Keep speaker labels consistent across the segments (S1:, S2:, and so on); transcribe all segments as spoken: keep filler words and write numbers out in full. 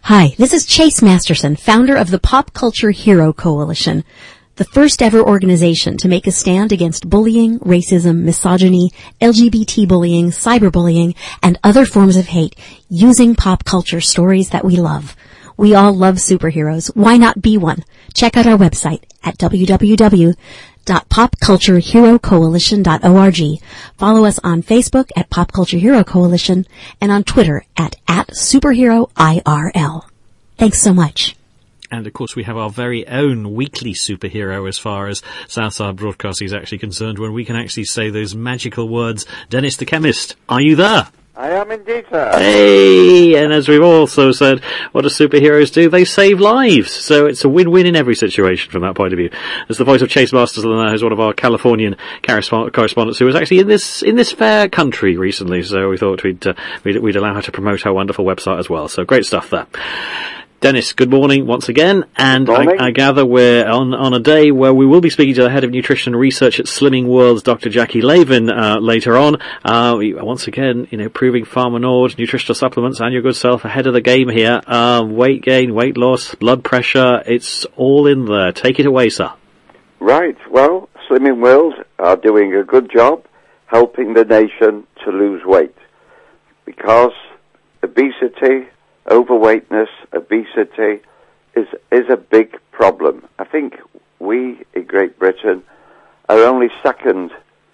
S1: Hi, this is Chase Masterson, founder of the Pop Culture Hero Coalition, the first ever organization to make a stand against bullying, racism, misogyny, L G B T bullying, cyberbullying, and other forms of hate using pop culture stories that we love. We all love superheroes. Why not be one? Check out our website at w w w dot pop culture hero coalition dot org. Follow us on Facebook at Pop Culture Hero Coalition and on Twitter at, at superhero I R L. Thanks so much.
S2: And, of course, we have our very own weekly superhero as far as Southside Broadcasting is actually concerned, when we can actually say those magical words. Dennis the Chemist, are you there?
S3: I am indeed, sir.
S2: Hey! And as we've also said, what do superheroes do? They save lives. So it's a win-win in every situation from that point of view. As the voice of Chase Masterson, who's one of our Californian correspondents who was actually in this in this fair country recently, so we thought we'd, uh, we'd, we'd allow her to promote our wonderful website as well. So great stuff there. Dennis, good morning once again, and I, I gather we're on, on a day where we will be speaking to the Head of Nutrition Research at Slimming Worlds, Doctor Jackie Lavin, uh, later on. Uh, once again, you know, proving Pharma Nord, nutritional supplements, and your good self ahead of the game here. Uh, weight gain, weight loss, blood pressure, it's all in there. Take it away, sir.
S3: Right, well, Slimming Worlds are doing a good job helping the nation to lose weight, because obesity, overweightness, obesity is is a big problem. I think we in Great Britain are only second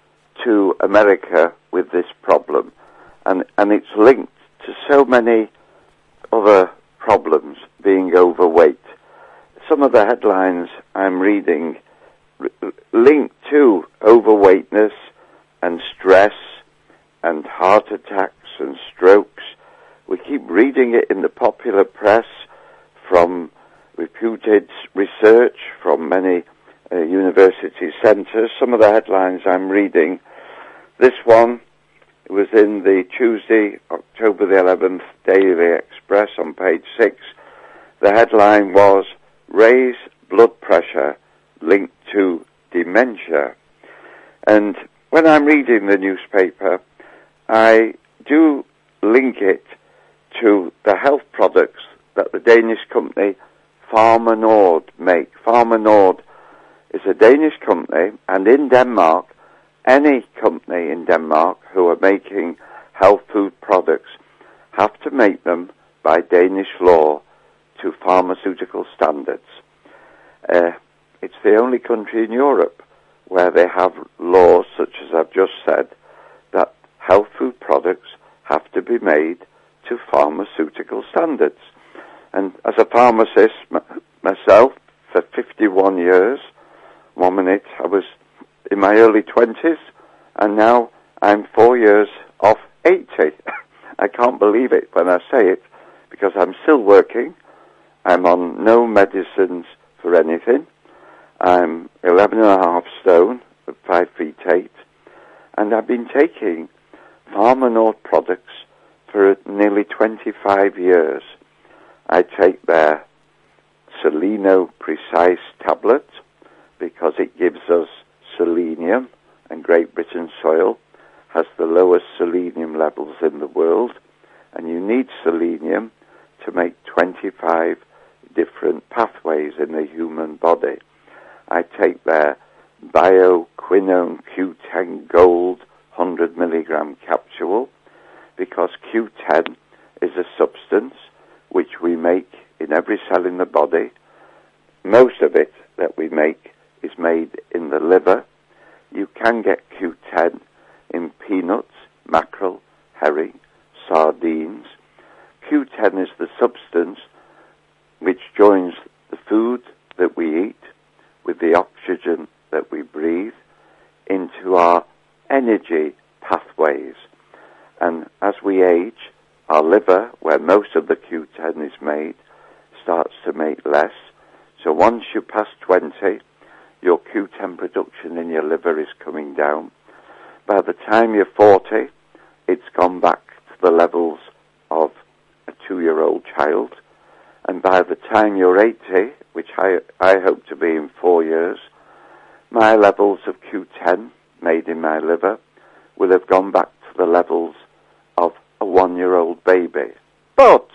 S3: to America with this problem, and and it's linked to so many other problems, being overweight. Some of the headlines I'm reading r- link to overweightness and stress and heart attacks and strokes. We keep reading it in the popular press from reputed research from many uh, university centres. Some of the headlines I'm reading, this one was in the Tuesday, October the eleventh, Daily Express on page six. The headline was, "Raise blood pressure linked to dementia." And when I'm reading the newspaper, I do link it to the health products that the Danish company Pharma Nord make. Pharma Nord is a Danish company, and in Denmark, any company in Denmark who are making health food products have to make them by Danish law to pharmaceutical standards. Uh, it's the only country in Europe where they have laws, such as I've just said, that health food products have to be made to pharmaceutical standards. And as a pharmacist m- myself for fifty-one years, one minute I was in my early twenties, and now I'm four years off eighty. I can't believe it when I say it, because I'm still working. I'm on no medicines for anything. I'm eleven and a half stone, five feet eight, and I've been taking Pharma Nord products for nearly twenty-five years. I take their Seleno Precise tablet because it gives us selenium, and Great Britain soil has the lowest selenium levels in the world, and you need selenium to make twenty-five different pathways in the human body. I take their Bioquinone Q ten Gold one hundred milligram capsule because Q ten is a substance which we make in every cell in the body. Most of it that we make is made in the liver. You can get Q ten in peanuts, mackerel, herring, sardines. Q ten is the substance which joins the food that we eat with the oxygen that we breathe into our energy pathways. And as we age, our liver, where most of the Q ten is made, starts to make less. So once you pass twenty, your Q ten production in your liver is coming down. By the time you're forty, it's gone back to the levels of a two-year-old child. And by the time you're eighty, which I, I hope to be in four years, my levels of Q ten made in my liver will have gone back to the levels of a one-year-old baby. But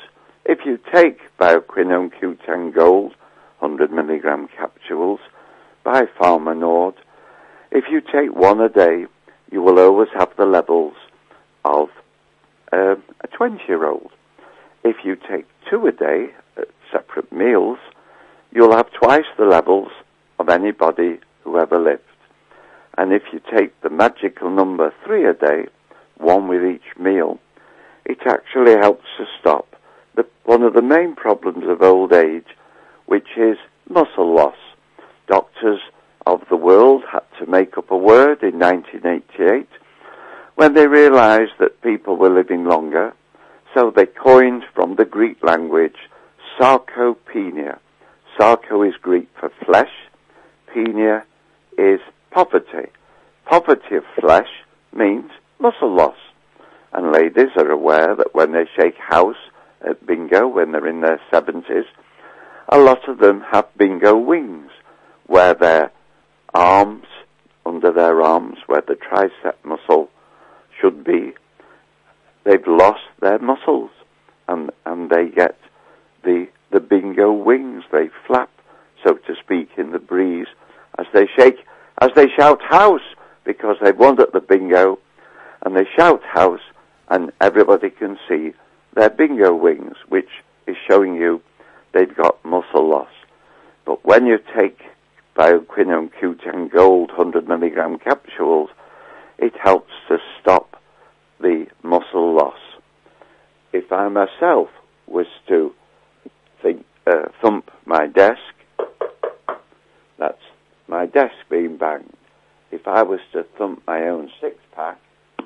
S3: If you take bioquinone Q ten Gold, one hundred milligram capsules, by Pharma Nord, if you take one a day, you will always have the levels of um, a twenty-year-old. If you take two a day at separate meals, you'll have twice the levels of anybody who ever lived. And if you take the magical number three a day, one with each meal, it actually helps to stop the, one of the main problems of old age, which is muscle loss. Doctors of the world had to make up a word in nineteen eighty-eight when they realized that people were living longer, so they coined from the Greek language sarcopenia. Sarco is Greek for flesh, penia is poverty. Poverty of flesh means muscle loss. And ladies are aware that when they shake house at bingo when they're in their seventies, a lot of them have bingo wings, where their arms, under their arms, where the tricep muscle should be, they've lost their muscles, and and they get the the bingo wings. They flap, so to speak, in the breeze as they shake, as they shout house, because they've won at the bingo, and they shout house, and everybody can see their bingo wings, which is showing you they've got muscle loss. But when you take bioquinone Q ten Gold one hundred milligram capsules, it helps to stop the muscle loss. If I myself was to think, uh, thump my desk, that's my desk being banged. If I was to thump my own six-pack,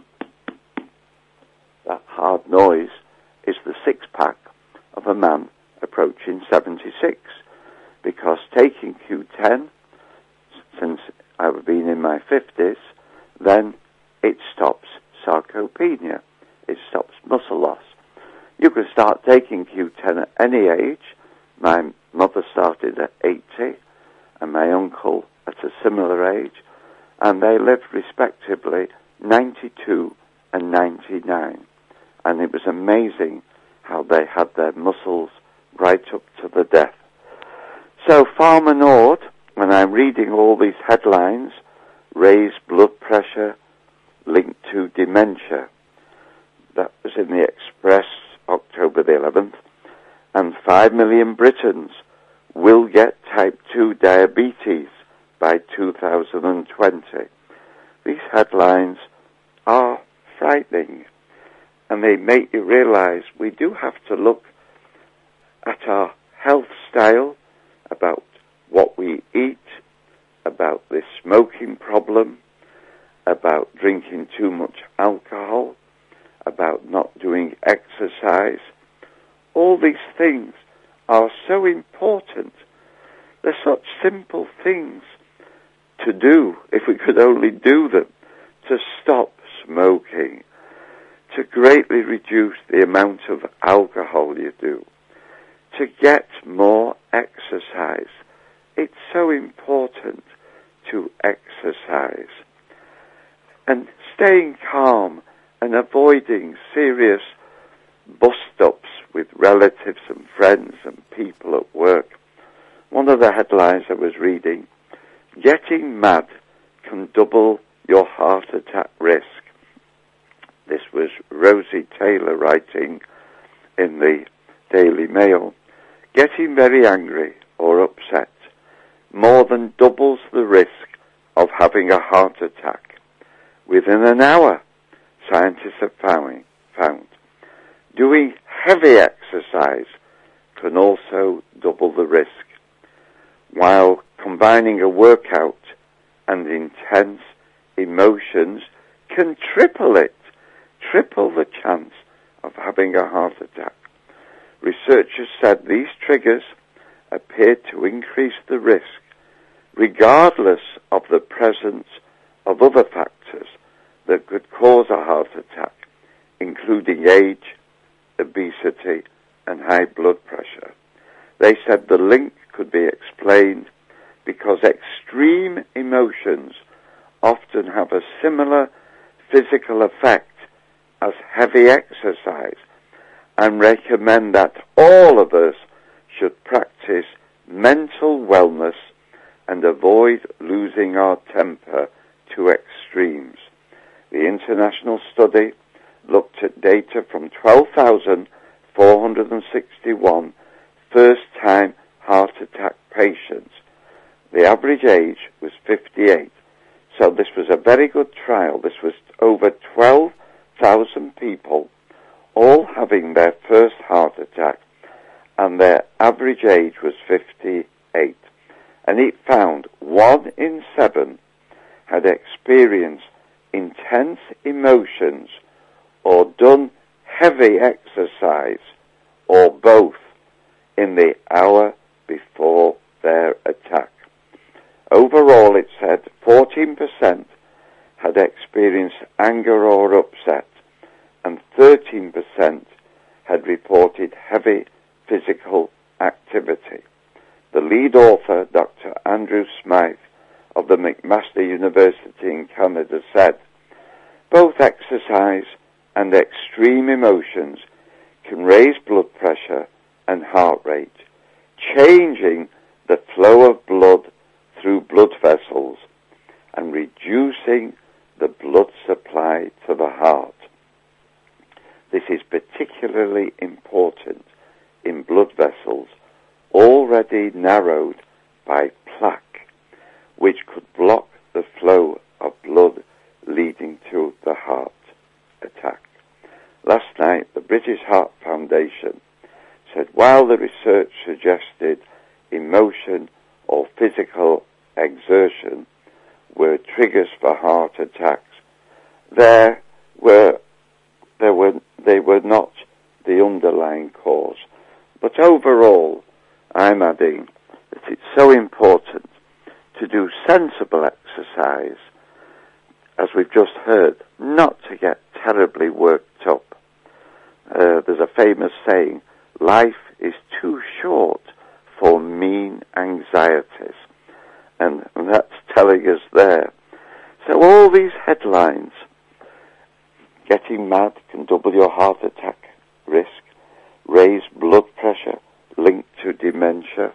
S3: that hard noise is the six-pack of a man approaching seventy-six. Because taking Q ten, since I've been in my fifties, then it stops sarcopenia. It stops muscle loss. You can start taking Q ten at any age. My mother started at eighty, and my uncle at a similar age, and they lived respectively ninety-two and ninety-nine. And it was amazing how they had their muscles right up to the death. So Pharma Nord, when I'm reading all these headlines, raised blood pressure linked to dementia. That was in the Express, October the eleventh. And five million Britons will get type two diabetes by two thousand twenty. These headlines are frightening, and they make you realize we do have to look at our health style, about what we eat, about this smoking problem, about drinking too much alcohol, about not doing exercise. All these things are so important. They're such simple things to do, if we could only do them, to stop smoking, to greatly reduce the amount of alcohol you do, to get more exercise. It's so important to exercise. And staying calm and avoiding serious bust-ups with relatives and friends and people at work. One of the headlines I was reading, getting mad can double your heart attack risk. This was Rosie Taylor writing in the Daily Mail. Getting very angry or upset more than doubles the risk of having a heart attack. Within an hour, scientists have found, found doing heavy exercise can also double the risk, while combining a workout and intense emotions can triple it, triple the chance of having a heart attack. Researchers said these triggers appear to increase the risk, regardless of the presence of other factors that could cause a heart attack, including age, obesity, and high blood pressure. They said the link could be explained because extreme emotions often have a similar physical effect as heavy exercise, and recommend that all of us should practice mental wellness and avoid losing our temper to extremes. The international study looked at data from twelve thousand four hundred sixty-one first-time heart attack patients. The average age was fifty-eight. So this was a very good trial. This was over twelve thousand people, all having their first heart attack, and their average age was fifty-eight. And it found one in seven had experienced intense emotions or done heavy exercise or both in the hour before their attack. Overall, it said fourteen percent had experienced anger or upset, and thirteen percent had reported heavy physical activity. The lead author, Doctor Andrew Smythe of the McMaster University in Canada, said, both exercise and extreme emotions can raise blood pressure and heart rate, changing the flow of blood through blood vessels and reducing the blood supply to the heart. This is particularly important in blood vessels already narrowed by plaque, which could block the flow of blood leading to the heart attack. Last night, the British Heart Foundation said while the research suggested emotion or physical exertion were triggers for heart attacks, there were, there were, they were not the underlying cause. But overall, I'm adding that it's so important to do sensible exercise, as we've just heard, not to get terribly worked up. Uh, there's a famous saying, life is too short for mean anxieties. And, and that's telling us there. So all these headlines, getting mad can double your heart attack risk, raise blood pressure linked to dementia.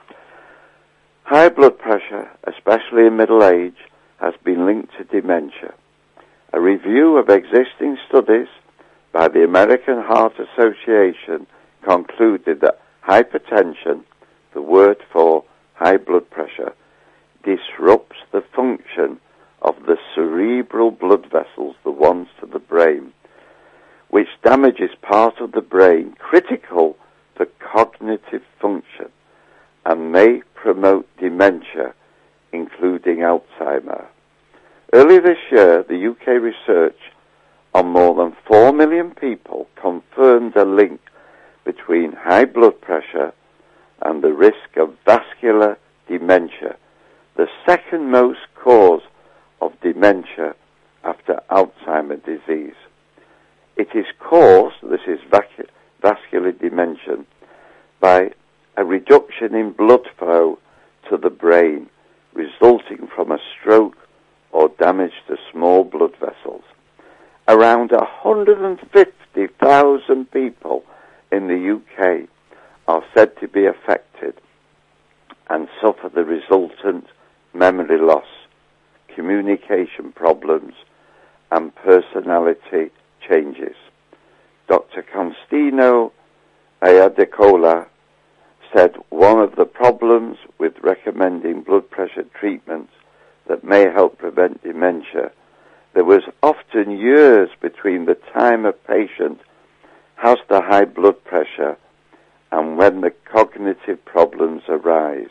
S3: High blood pressure, especially in middle age, has been linked to dementia. A review of existing studies by the American Heart Association concluded that hypertension, the word for high blood pressure, disrupts the function of the cerebral blood vessels, the ones to the brain, which damages part of the brain critical for cognitive function and may promote dementia, including Alzheimer. Early this year, the U K research on more than four million people confirmed a link between high blood pressure and the risk of vascular dementia, the second most cause of dementia after Alzheimer's disease. It is caused, this is vac- vascular dementia, by a reduction in blood flow to the brain resulting from a stroke or damage to small blood vessels. Around one hundred fifty thousand people in the U K are said to be affected and suffer the resultant memory loss, communication problems, and personality changes. Doctor Constantino Ayadicola said one of the problems with recommending blood pressure treatments that may help prevent dementia, there was often years between the time a patient has the high blood pressure and when the cognitive problems arise.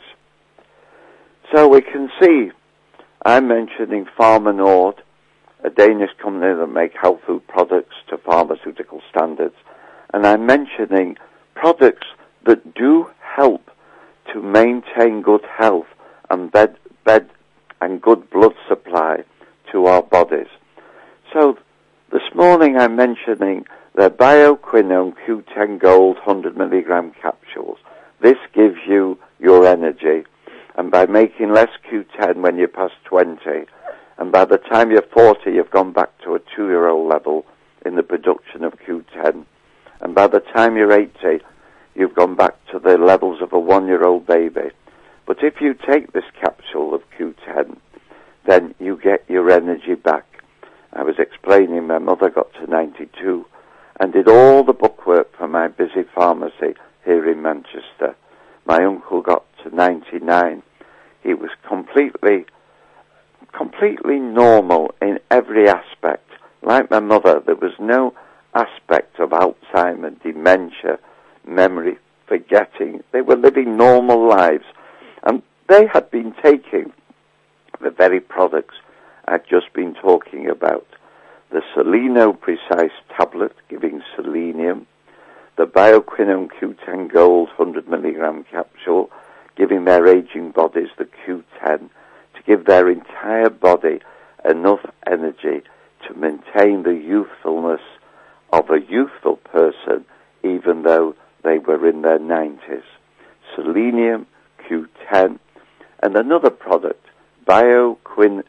S3: So we can see, I'm mentioning Pharma Nord, a Danish company that make health food products to pharmaceutical standards, and I'm mentioning products that do help to maintain good health and bed, bed and good blood supply to our bodies. So this morning I'm mentioning the Bioquinone Q ten Gold one hundred milligram capsules. This gives you your energy, and by making less Q ten when you're past twenty, and by the time you're forty, you've gone back to a two-year-old level in the production of Q ten, And by the time you're eighty, you've gone back to the levels of a one-year-old baby. But if you take this capsule of Q ten, then you get your energy back. I was explaining my mother got to ninety-two and did all the bookwork for my busy pharmacy here in Manchester. My uncle got to ninety-nine. He was completely, completely normal in every aspect. Like my mother, there was no aspect of Alzheimer's, dementia, memory, forgetting. They were living normal lives. And they had been taking the very products I've just been talking about. The Seleno Precise tablet, giving selenium. The Bioquinone Q ten Gold one hundred milligram capsule, giving their aging bodies the Q ten to give their entire body enough energy to maintain the youthfulness of a youthful person, even though they were in their nineties. Selenium, Q ten, and another product, Bioquin,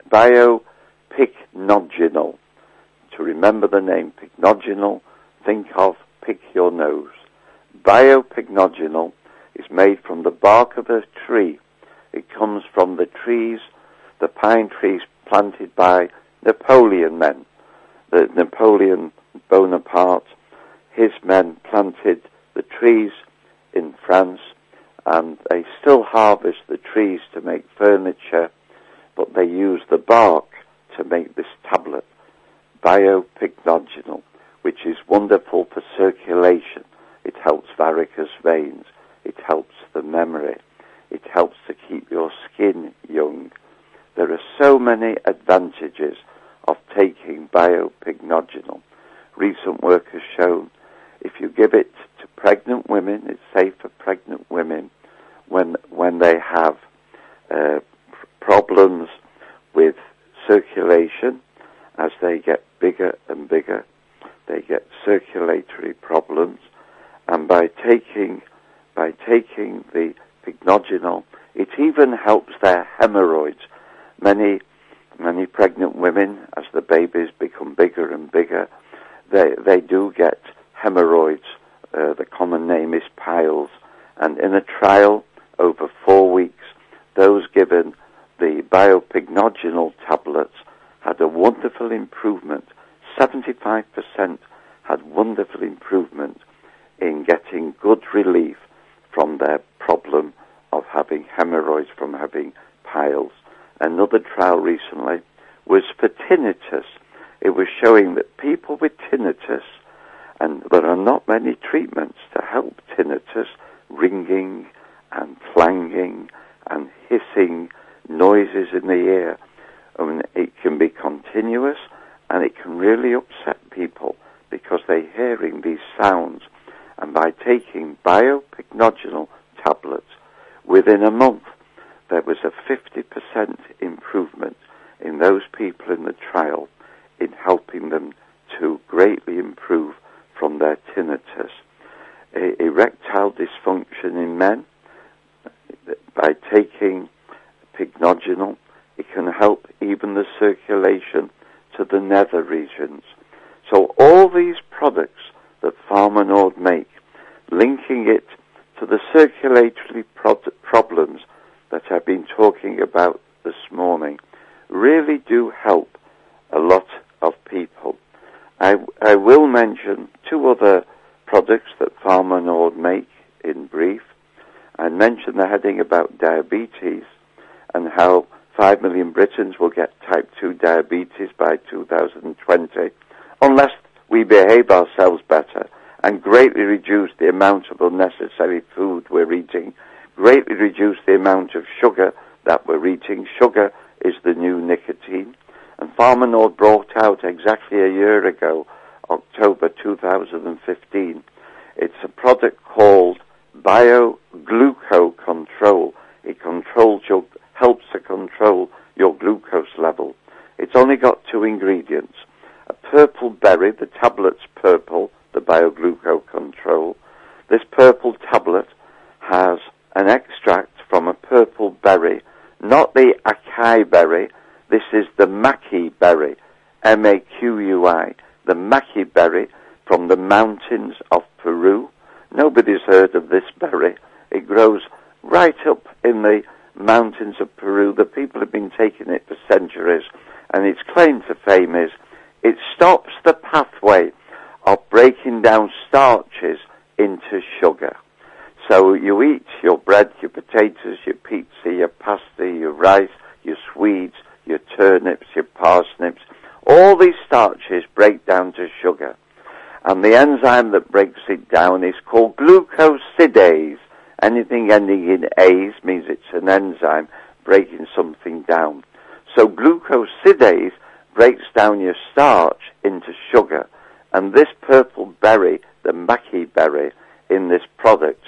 S3: Biopycnogenol. To remember the name Pycnogenol, think of pick your nose. Biopycnogenol is made from the bark of a tree. It comes from the trees, the pine trees planted by Napoleon men. The Napoleon Bonaparte, his men planted the trees in France, and they still harvest the trees to make furniture, but they use the bark to make this tablet, Biopycnogenol, which is wonderful for circulation. It helps varicose veins. It helps the memory. It helps to keep your skin young. There are so many advantages of taking Biopycnogenol. Recent work has shown if you give it to pregnant women, it's safe for pregnant women when when they have uh, problems with circulation. As they get bigger and bigger, they get circulatory problems, and by taking by taking the Pycnogenol, it even helps their hemorrhoids. Many many pregnant women, as the babies become bigger and bigger, they they do get hemorrhoids. Uh, the common name is piles, and in a trial over four weeks, those given the Biopycnogenol tablets had a wonderful improvement. seventy-five percent had wonderful improvement in getting good relief from their problem of having hemorrhoids from having piles. Another trial recently was for tinnitus. It was showing that people with tinnitus, and there are not many treatments to help tinnitus, ringing and clanging and hissing noises in the ear. I mean, it can be continuous, and it can really upset people because they're hearing these sounds. And by taking Biopycnogenol tablets, within a month, there was a fifty percent improvement in those people in the trial in helping them to greatly improve from their tinnitus. E- erectile dysfunction in men, by taking Pycnogenol, it can help even the circulation to the nether regions. So all these products that Pharma Nord make, linking it to the circulatory pro- problems that I've been talking about this morning, really do help a lot of people. I, I will mention two other products that Pharma Nord make in brief. I mentioned the heading about diabetes and how five million Britons will get type two diabetes by two thousand twenty unless we behave ourselves better and greatly reduce the amount of unnecessary food we're eating, greatly reduce the amount of sugar that we're eating. Sugar is the new nicotine. And Pharma Nord brought out exactly a year ago, October two thousand fifteen, it's a product called BioGlucoControl. It controls your, helps to control your glucose level. It's only got two ingredients. A purple berry, the tablet's purple, the BioGlucoControl. This purple tablet has an extract from a purple berry, not the acai berry. This is the maqui berry, M A Q U I, the maqui berry from the mountains of Peru. Peru. Nobody's heard of this berry. It grows right up in the mountains of Peru. The people have been taking it for centuries, and its claim to fame is it stops the pathway of breaking down starches into sugar. So you eat your bread, your potatoes, your pizza, your pasta, your rice, your Swedes, your turnips, your parsnips. All these starches break down to sugar. And the enzyme that breaks it down is called glucosidase. Anything ending in ase means it's an enzyme breaking something down. So glucosidase breaks down your starch into sugar. And this purple berry, the maqui berry, in this product,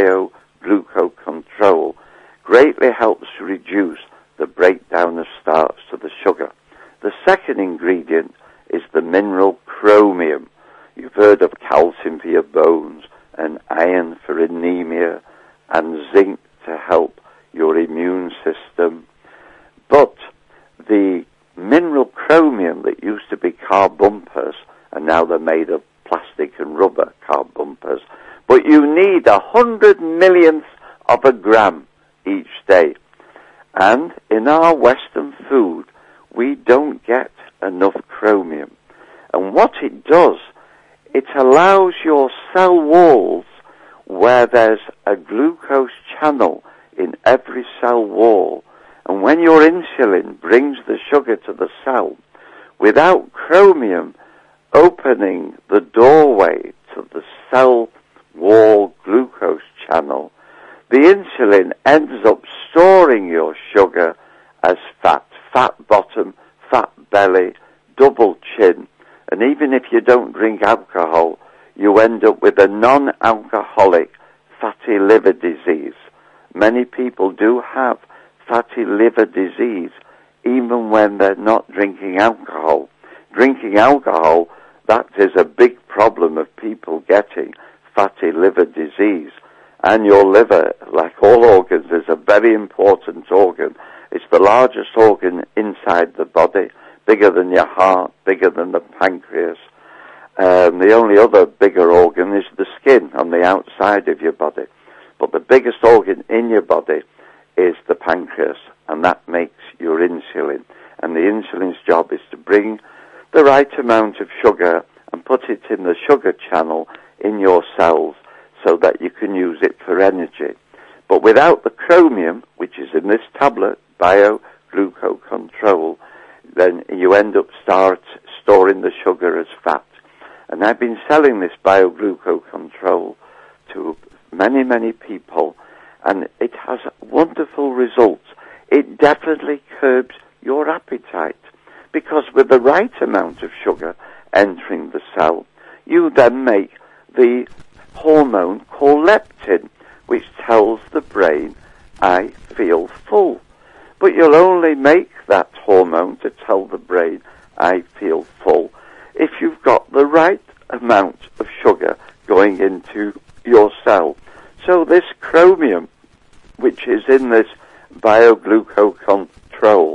S3: BioGlucoControl, greatly helps to reduce the breakdown of starch to the sugar. The second ingredient is the mineral chromium. You've heard of calcium for your bones, and iron for anemia, and zinc to help your immune system. But the mineral chromium that used to be car bumpers, and now they're made of plastic and rubber car bumpers, but you need a hundred millionth of a gram each day. And in our Western food, we don't get enough chromium. And what it does, it allows your cell walls, where there's a glucose channel in every cell wall, and when your insulin brings the sugar to the cell, without chromium opening the doorway to the cell wall glucose channel, the insulin ends up storing your sugar as fat, fat bottom, fat belly, double chin, and even if you don't drink alcohol, you end up with a non-alcoholic fatty liver disease. Many people do have fatty liver disease even when they're not drinking alcohol. Drinking alcohol, that is a big problem of people getting fatty liver disease. And your liver, like all organs, is a very important organ. It's the largest organ inside the body, bigger than your heart, bigger than the pancreas. Um, the only other bigger organ is the skin on the outside of your body. But the biggest organ in your body is the pancreas, and that makes your insulin. And the insulin's job is to bring the right amount of sugar and put it in the sugar channel in your cells so that you can use it for energy. But without the chromium, which is in this tablet, BioGlucoControl, then you end up start storing the sugar as fat. And I've been selling this BioGlucoControl to many, many people, and it has wonderful results. It definitely curbs your appetite, because with the right amount of sugar entering the cell, you then make the hormone called leptin, which tells the brain, I feel full. But you'll only make that hormone to tell the brain, I feel full, if you've got the right amount of sugar going into your cell. So this chromium, which is in this BioGlucoControl,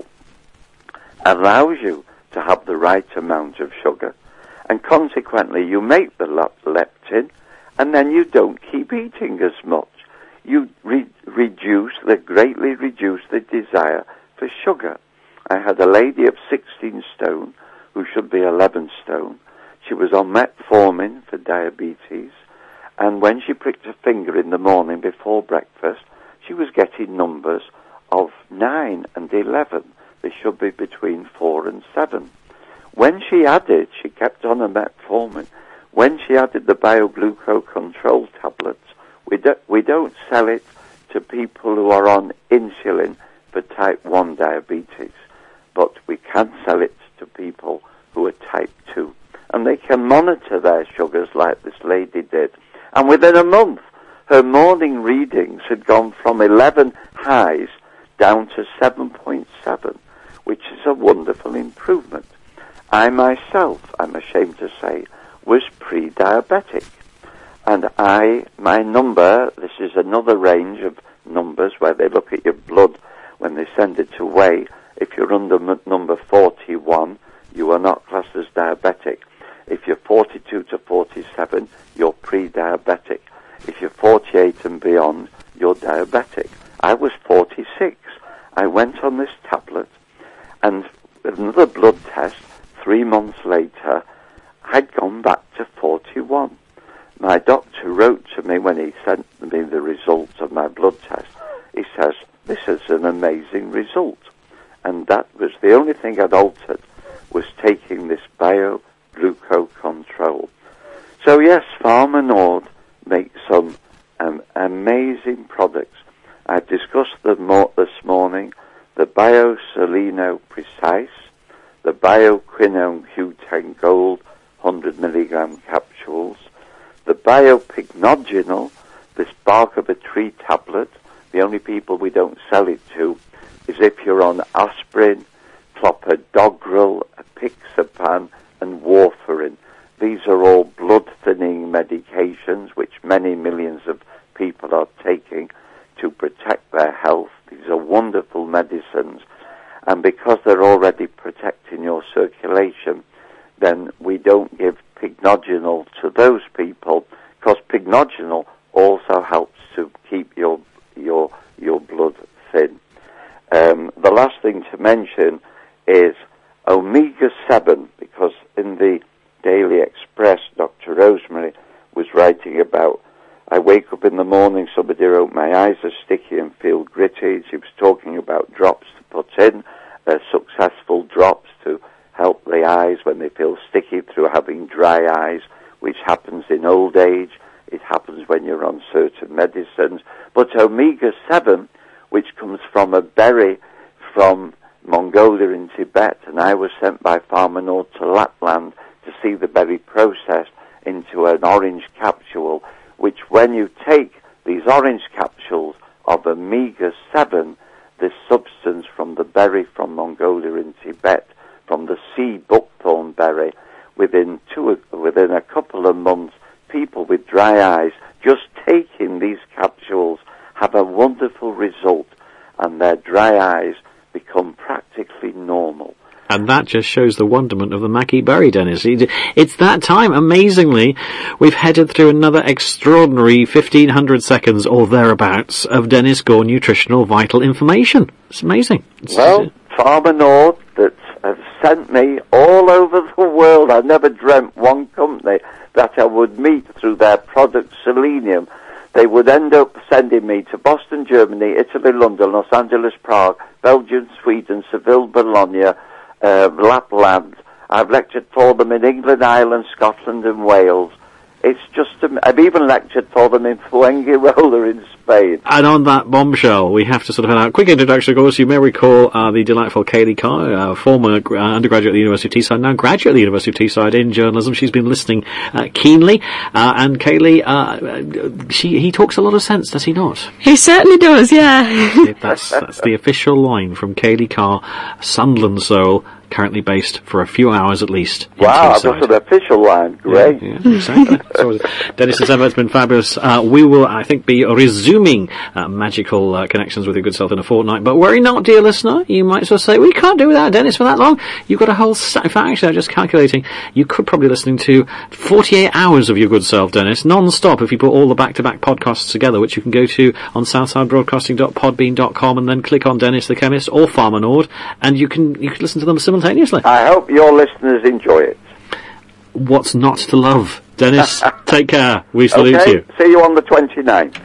S3: allows you to have the right amount of sugar, and consequently you make the leptin, and then you don't keep eating as much. You re- reduce, the greatly reduce the desire for sugar. I had a lady of sixteen stone who should be eleven stone. She was on metformin for diabetes, and when she pricked her finger in the morning before breakfast, she was getting numbers of nine and eleven. They should be between four and seven. When she added, she kept on a metformin, when she added the BioGlucoControl tablets, we, do, we don't sell it to people who are on insulin for type one diabetes, but we can sell it to people who are type two. And they can monitor their sugars like this lady did. And within a month, her morning readings had gone from eleven highs down to seven point seven, which is a wonderful improvement. I myself, I'm ashamed to say, was pre-diabetic. And I, my number, this is another range of numbers where they look at your blood when they send it to weigh. If you're under m- number forty-one, you are not classed as diabetic. If you're forty-two to forty-seven, you're pre-diabetic. beyond you're diabetic. I was forty-six. I went on this tablet, and with another blood test, three months later, I'd gone back to forty-one. My doctor wrote to me when he sent me the results of my blood test. He says, this is an amazing result. And that was the only thing I'd altered, was taking this bio-glucocontrol. So yes, Pharma Nord makes some um, amazing products. I've discussed them more this morning. The BioSeleno Precise, the BioQuinone Q ten Gold, one hundred milligram capsules, the Biopignogenol, this bark of a tree tablet. The only people we don't sell it to is if you're on aspirin, clopidogrel, apixaban, and warfarin. These are all blood-thinning medications which many millions of people are taking to protect their health. These are wonderful medicines. And because they're already protecting your circulation, then we don't give Pignogenol to those people, because Pignogenol also helps to keep your your your blood thin. Um, the last thing to mention is omega seven, because in the Daily Express, Doctor Rosemary was writing about, I wake up in the morning, somebody wrote, my eyes are sticky and feel gritty. She was talking about drops to put in, uh, successful drops to help the eyes when they feel sticky through having dry eyes, which happens in old age. It happens when you're on certain medicines. But omega seven, which comes from a berry from Mongolia in Tibet, and I was sent by Pharma Nord to Lapland to see the berry processed into an orange capsule, which when you take these orange capsules of omega seven, this substance from the berry from Mongolia in Tibet, from the sea buckthorn berry, within two, within a couple of months, people with dry eyes, just taking these capsules, have a wonderful result, and their dry eyes become practically normal.
S2: And that just shows the wonderment of the Mackie Berry, Dennis. It's that time, amazingly, we've headed through another extraordinary fifteen hundred seconds or thereabouts of Dennis Gore nutritional vital information. It's amazing. It's,
S3: well,
S2: uh,
S3: Pharma Nord that have sent me all over the world. I never dreamt one company that I would meet through their product Selenium. They would end up sending me to Boston, Germany, Italy, London, Los Angeles, Prague, Belgium, Sweden, Seville, Bologna, uh, Lapland. I've lectured for them in England, Ireland, Scotland and Wales. It's just, um, I've even lectured for them in Fuengirola in Spain.
S2: And on that bombshell, we have to sort of head out. Quick introduction, of course. You may recall uh, the delightful Kaylee Carr, uh, former uh, undergraduate at the University of Teesside, now graduate at the University of Teesside in journalism. She's been listening uh, keenly. Uh, and Kaylee, uh, she, he talks a lot of sense, does he not?
S4: He certainly does, yeah.
S2: that's, that's the official line from Kaylee Carr, Sunderland soul, currently based for a few hours at least.
S3: Wow, that's an official line. Great.
S2: Yeah, yeah, exactly. So, Dennis, as ever, it's been fabulous. Uh, we will, I think, be resuming uh, magical uh, connections with your good self in a fortnight. But worry not, dear listener. You might as well say, we can't do without Dennis for that long. You've got a whole... Sa- in fact, actually, I'm just calculating. You could probably be listening to forty-eight hours of your good self, Dennis, non-stop, if you put all the back-to-back podcasts together, which you can go to on southside broadcasting dot podbean dot com and then click on Dennis the Chemist or Pharma Nord, and you can you can listen to them simultaneously.
S3: I hope your listeners enjoy it.
S2: What's not to love? Dennis, take care. We salute
S3: okay,
S2: you.
S3: See you on the twenty-ninth.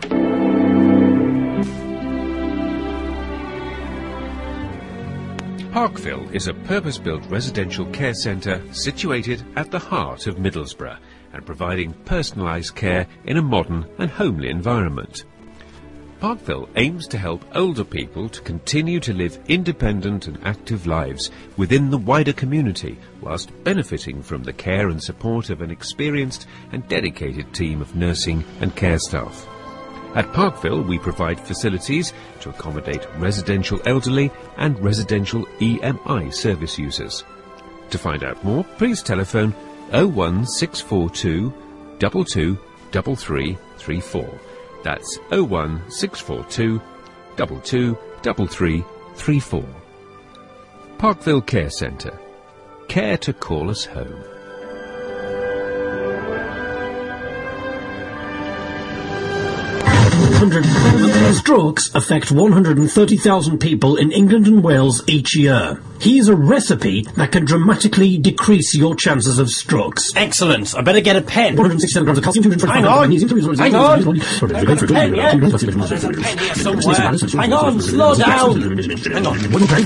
S5: Parkville is a purpose-built residential care centre situated at the heart of Middlesbrough and providing personalised care in a modern and homely environment. Parkville aims to help older people to continue to live independent and active lives within the wider community whilst benefiting from the care and support of an experienced and dedicated team of nursing and care staff. At Parkville, we provide facilities to accommodate residential elderly and residential E M I service users. To find out more, please telephone oh one six four two, two two, three three three four. That's oh one six four two, two two, three three three four. Parkville Care Centre. Care to call us home.
S6: hundred strokes affect one hundred thirty thousand people in England and Wales each year. Here's a recipe that can dramatically decrease your chances of strokes.
S7: Excellent. I better get a pen.
S6: one hundred sixty-seven grams of calcium, two hundred twenty-five
S7: Hang on.
S6: grams of
S7: Hang on.
S6: magnesium.
S7: I've got a pen, yeah? There's a pen here somewhere. Hang on, slow down. Hang on.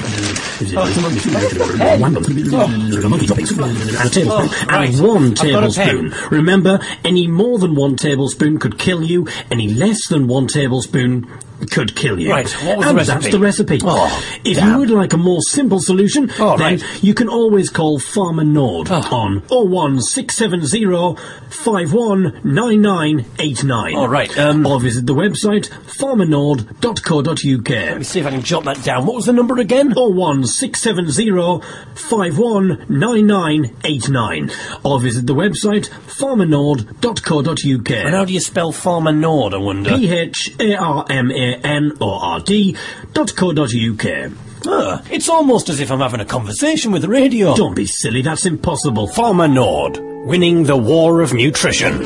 S6: And a tablespoon.
S7: Oh, right.
S6: And one
S7: I've got a
S6: tablespoon.
S7: pen.
S6: Remember, any more than one tablespoon could kill you. Any less than one tablespoon could kill you.
S7: Right, what was
S6: and
S7: the recipe?
S6: that's the recipe.
S7: Oh,
S6: if
S7: damn.
S6: you would like a more simple solution,
S7: Oh,
S6: then
S7: right.
S6: you can always call Farmer Nord
S7: Oh.
S6: on oh one six seven zero five one nine nine eight nine.
S7: All right, um...
S6: or visit the website farmer nord dot co dot uk.
S7: Let me see if I can jot that down. What was the number again?
S6: oh one six seven zero five one nine nine eight nine. Or visit the website farmer nord dot co dot uk.
S7: And how do you spell Farmer Nord, I wonder?
S6: P H A R M A N O R D dot co dot uk.
S7: Ah, it's almost as if I'm having a conversation with the radio.
S6: Don't be silly, that's impossible.
S7: Farmer Nord, winning the war of nutrition.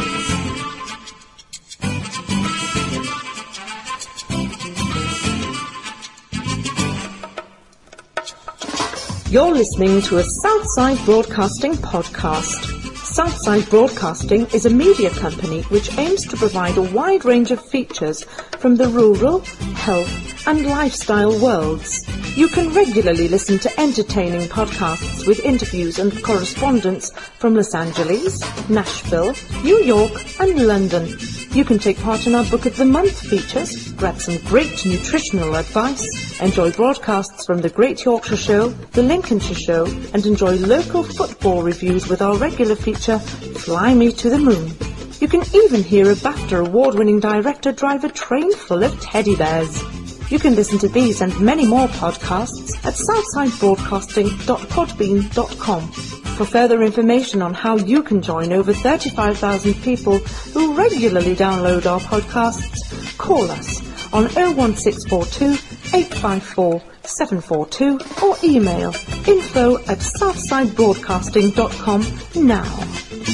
S8: You're listening to a Southside Broadcasting podcast. Southside Broadcasting is a media company which aims to provide a wide range of features from the rural, health and lifestyle worlds. You can regularly listen to entertaining podcasts with interviews and correspondence from Los Angeles, Nashville, New York and London. You can take part in our Book of the Month features, grab some great nutritional advice, enjoy broadcasts from the Great Yorkshire Show, the Lincolnshire Show, and enjoy local football reviews with our regular feature, Fly Me to the Moon. You can even hear a BAFTA award-winning director drive a train full of teddy bears. You can listen to these and many more podcasts at southside broadcasting dot podbean dot com. For further information on how you can join over thirty-five thousand people who regularly download our podcasts, call us on oh one six four two eight five four seven four two or email info at southside broadcasting dot com now.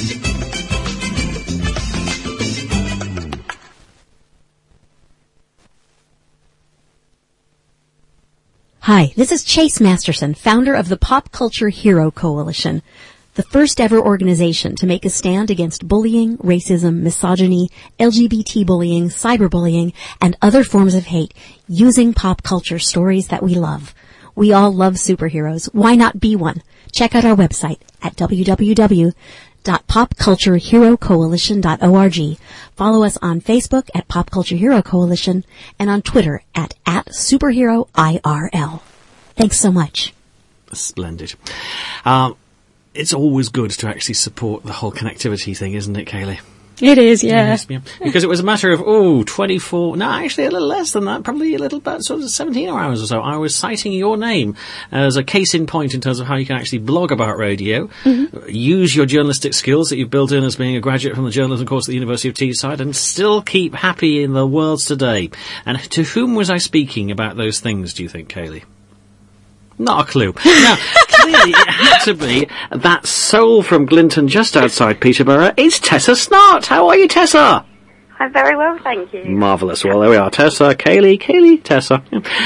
S1: Hi, this is Chase Masterson, founder of the Pop Culture Hero Coalition, the first ever organization to make a stand against bullying, racism, misogyny, L G B T bullying, cyberbullying, and other forms of hate using pop culture stories that we love. We all love superheroes. Why not be one? Check out our website at w w w dot pop culture hero coalition dot org. Follow us on Facebook at Pop Culture Hero Coalition and on Twitter at, at superhero I R L. Thanks so much.
S2: Splendid. Um, it's always good to actually support the whole connectivity thing, isn't it, Kaylee?
S4: It is, yeah.
S2: Yes, yeah. Because it was a matter of, oh, twenty-four, no, actually a little less than that, probably a little bit, sort of seventeen hours or so. I was citing your name as a case in point in terms of how you can actually blog about radio, mm-hmm. use your journalistic skills that you've built in as being a graduate from the journalism course at the University of Teesside, and still keep happy in the world today. And to whom was I speaking about those things, do you think, Kaylee? Not a clue. Now, clearly it had to be that soul from Glinton just outside Peterborough. It's Tessa Snart. How are you, Tessa?
S9: I'm very well, thank you.
S2: Marvellous. Well, there we are. Tessa, Kaylee, Kaylee, Tessa.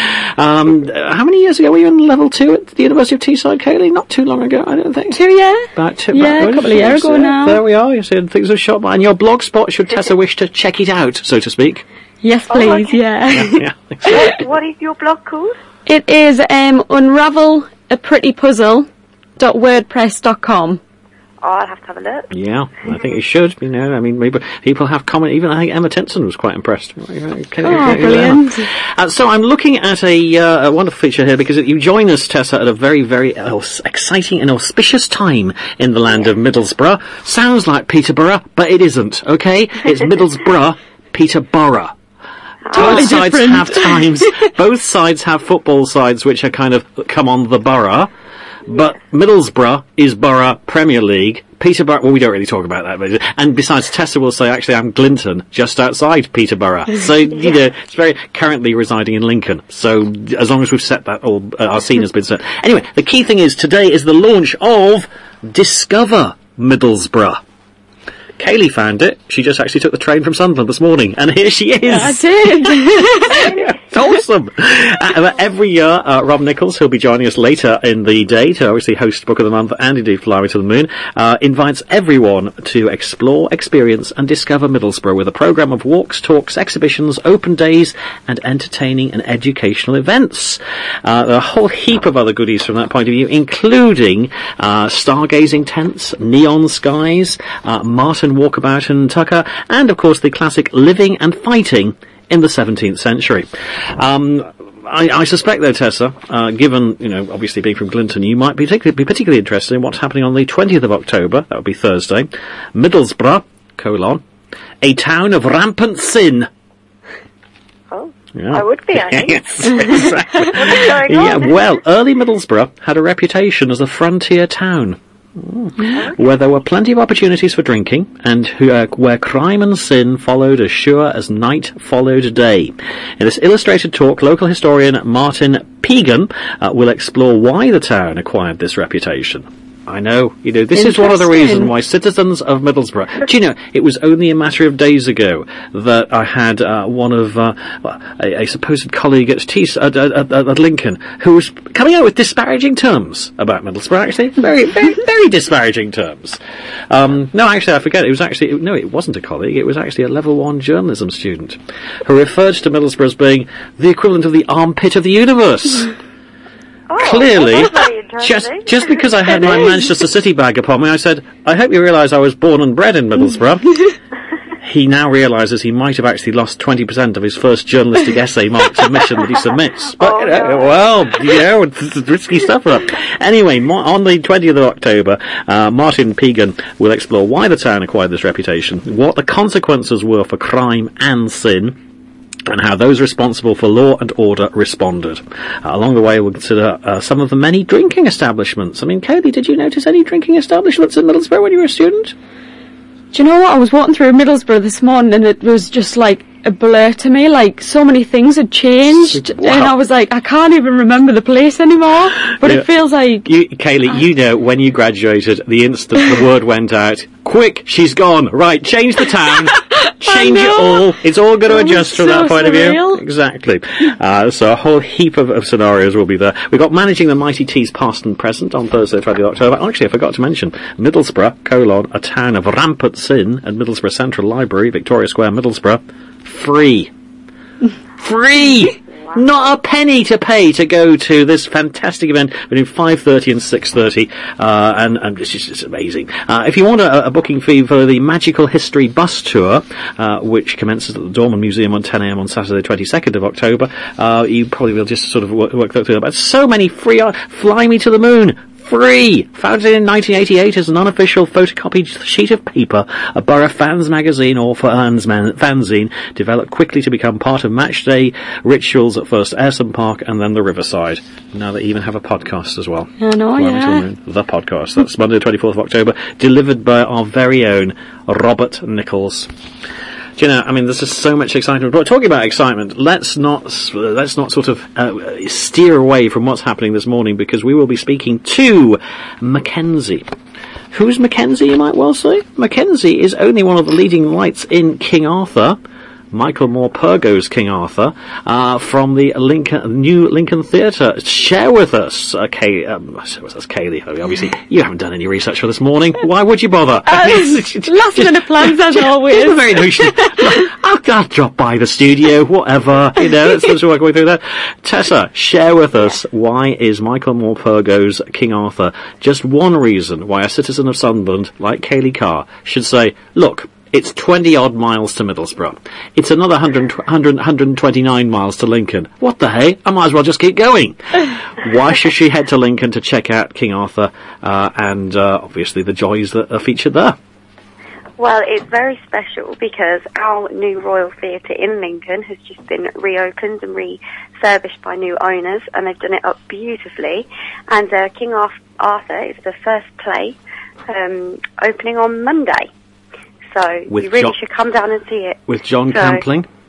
S2: Um, how many years ago were you in level two at the University of Teesside, Kaylee? Not too long ago, I don't think.
S4: Two, yeah.
S2: About two,
S4: yeah,
S2: about,
S4: a couple of years ago now.
S2: There we are. You said things have shot by. And your blog spot, should Tessa wish to check it out, so to speak.
S4: Yes, please,
S9: oh, okay.
S4: yeah.
S2: yeah,
S9: yeah. What, what is your blog called?
S4: It is um, unravel a pretty puzzle dot wordpress dot com.
S9: Oh, I'll have to have a look.
S2: Yeah, I think you should. You know, I mean, maybe people have comment. Even I think Emma Tenson was quite impressed. Can you, can
S4: oh,
S2: you,
S4: brilliant!
S2: Uh, so I'm looking at a, uh, a wonderful feature here because you join us, Tessa, at a very, very uh, exciting and auspicious time in the land of Middlesbrough. Sounds like Peterborough, but it isn't. Okay, it's Middlesbrough, Peterborough.
S4: Totally
S2: both sides
S4: different.
S2: have times. Both sides have football sides which are kind of come on the borough. But Middlesbrough is Borough Premier League. Peterborough, well, we don't really talk about that. But, and besides, Tessa will say, actually, I'm Glinton, just outside Peterborough. So, you yeah. know, it's very currently residing in Lincoln. So, as long as we've set that, all uh, our scene has been set. Anyway, the key thing is, today is the launch of Discover Middlesbrough. Kaylee found it. She just actually took the train from Sunderland this morning, and here she is.
S4: I did.
S2: It's awesome. Uh, every year, uh, Rob Nichols, who'll be joining us later in the day to obviously host Book of the Month and indeed Fly Me to the Moon, uh, invites everyone to explore, experience and discover Middlesbrough with a programme of walks, talks, exhibitions, open days and entertaining and educational events. Uh, there are a whole heap of other goodies from that point of view, including uh, stargazing tents, neon skies, uh, Martin Walkabout and Tucker, and of course the classic Living and Fighting in the seventeenth century. Um, I, I suspect, though, Tessa, uh, given, you know, obviously being from Glinton, you might be particularly, be particularly interested in what's happening on the twentieth of October, that would be Thursday. Middlesbrough, colon, a town of rampant sin.
S9: Oh,
S2: Yeah.
S9: I would be, I think.
S2: Yes, exactly.
S9: What is going
S2: Yeah,
S9: on?
S2: well, early Middlesbrough had a reputation as a frontier town. Mm. Where there were plenty of opportunities for drinking, and who, uh, where crime and sin followed as sure as night followed day. In this illustrated talk, local historian Martin Pegan uh, will explore why the town acquired this reputation. I know, you know, this is one of the reasons why citizens of Middlesbrough... Do you know, it was only a matter of days ago that I had uh, one of uh, a, a supposed colleague at, T- at, at, at Lincoln who was coming out with disparaging terms about Middlesbrough, actually. Very, very, very disparaging terms. Um, no, actually, I forget. It was actually... No, it wasn't a colleague. It was actually a level one journalism student who referred to Middlesbrough as being the equivalent of the armpit of the universe.
S9: Oh,
S2: Clearly,
S9: well, that's very interesting.
S2: just just because I had my Manchester City bag upon me, I said, I hope you realise I was born and bred in Middlesbrough. He now realises he might have actually lost twenty percent of his first journalistic essay marked submission that he submits. But,
S9: Oh,
S2: you know,
S9: no.
S2: well, you know, it's, it's risky stuff. For that. Anyway, mo- on the twentieth of October, uh, Martin Pegan will explore why the town acquired this reputation, what the consequences were for crime and sin, and how those responsible for law and order responded. Uh, along the way, we'll consider uh, some of the many drinking establishments. I mean, Kaylee, did you notice any drinking establishments in Middlesbrough when you were a student?
S4: Do you know what? I was walking through Middlesbrough this morning and it was just like a blur to me. Like, so many things had changed.
S2: Wow.
S4: And I was like, I can't even remember the place anymore. But
S2: Yeah.
S4: it feels like...
S2: You, Kaylee, you know, when you graduated, the instant the word went out, quick, she's gone. Right, change the town. Change it all. It's all going to
S4: It was
S2: adjust from
S4: so
S2: that point of view.
S4: surreal.
S2: Exactly. Uh, so a whole heap of, of scenarios will be there. We've got Managing the Mighty T's Past and Present on Thursday, twentieth of October. Actually, I forgot to mention, Middlesbrough, colon, a town of rampant sin, at Middlesbrough Central Library, Victoria Square, Middlesbrough, free. Free! Not a penny to pay to go to this fantastic event between five thirty and six thirty, uh, and, and it's just it's amazing. Uh, if you want a, a booking fee for the Magical History Bus Tour, uh, which commences at the Dorman Museum on ten a.m. on Saturday, twenty-second of October, uh, you probably will just sort of work, work through that. But so many free, uh, Fly Me to the Moon! Free! Founded in nineteen eighty-eight as an unofficial photocopied sheet of paper, a Borough Fans magazine or fans man, fanzine developed quickly to become part of matchday rituals at first Ayrton Park and then the Riverside. Now they even have a podcast as well.
S4: I know,
S2: Fly Me to the
S4: yeah.
S2: Moon, the podcast. That's Monday the twenty-fourth of October, delivered by our very own Robert Nichols. Do you know, I mean, there's just so much excitement. But talking about excitement, let's not let's not sort of uh, steer away from what's happening this morning, because we will be speaking to Mackenzie. Who's Mackenzie, you might well say? Mackenzie is only one of the leading lights in King Arthur, Michael Morpurgo's King Arthur, uh, from the Lincoln, new Lincoln Theatre. Share with us, uh, Kay, um, share with us, Kaylee. Obviously, you haven't done any research for this morning. Why would you bother?
S4: Uh, last minute plans, as always.
S2: Just the very notion. I'll, I'll drop by the studio, whatever. You know, it's just working through that. Tessa, share with us, why is Michael Morpurgo's King Arthur just one reason why a citizen of Sunderland, like Kaylee Carr, should say, look, it's twenty odd miles to Middlesbrough. It's another one hundred, one hundred, one hundred twenty-nine miles to Lincoln. What the hey? I might as well just keep going. Why should she head to Lincoln to check out King Arthur uh, and uh, obviously the joys that are featured there?
S9: Well, it's very special because our new Royal Theatre in Lincoln has just been reopened and refurbished by new owners, and they've done it up beautifully. And uh, King Arthur is the first play um, opening on Monday. So
S2: With
S9: you really
S2: John-
S9: should come down and see it.
S2: With John
S9: So-
S2: Campling?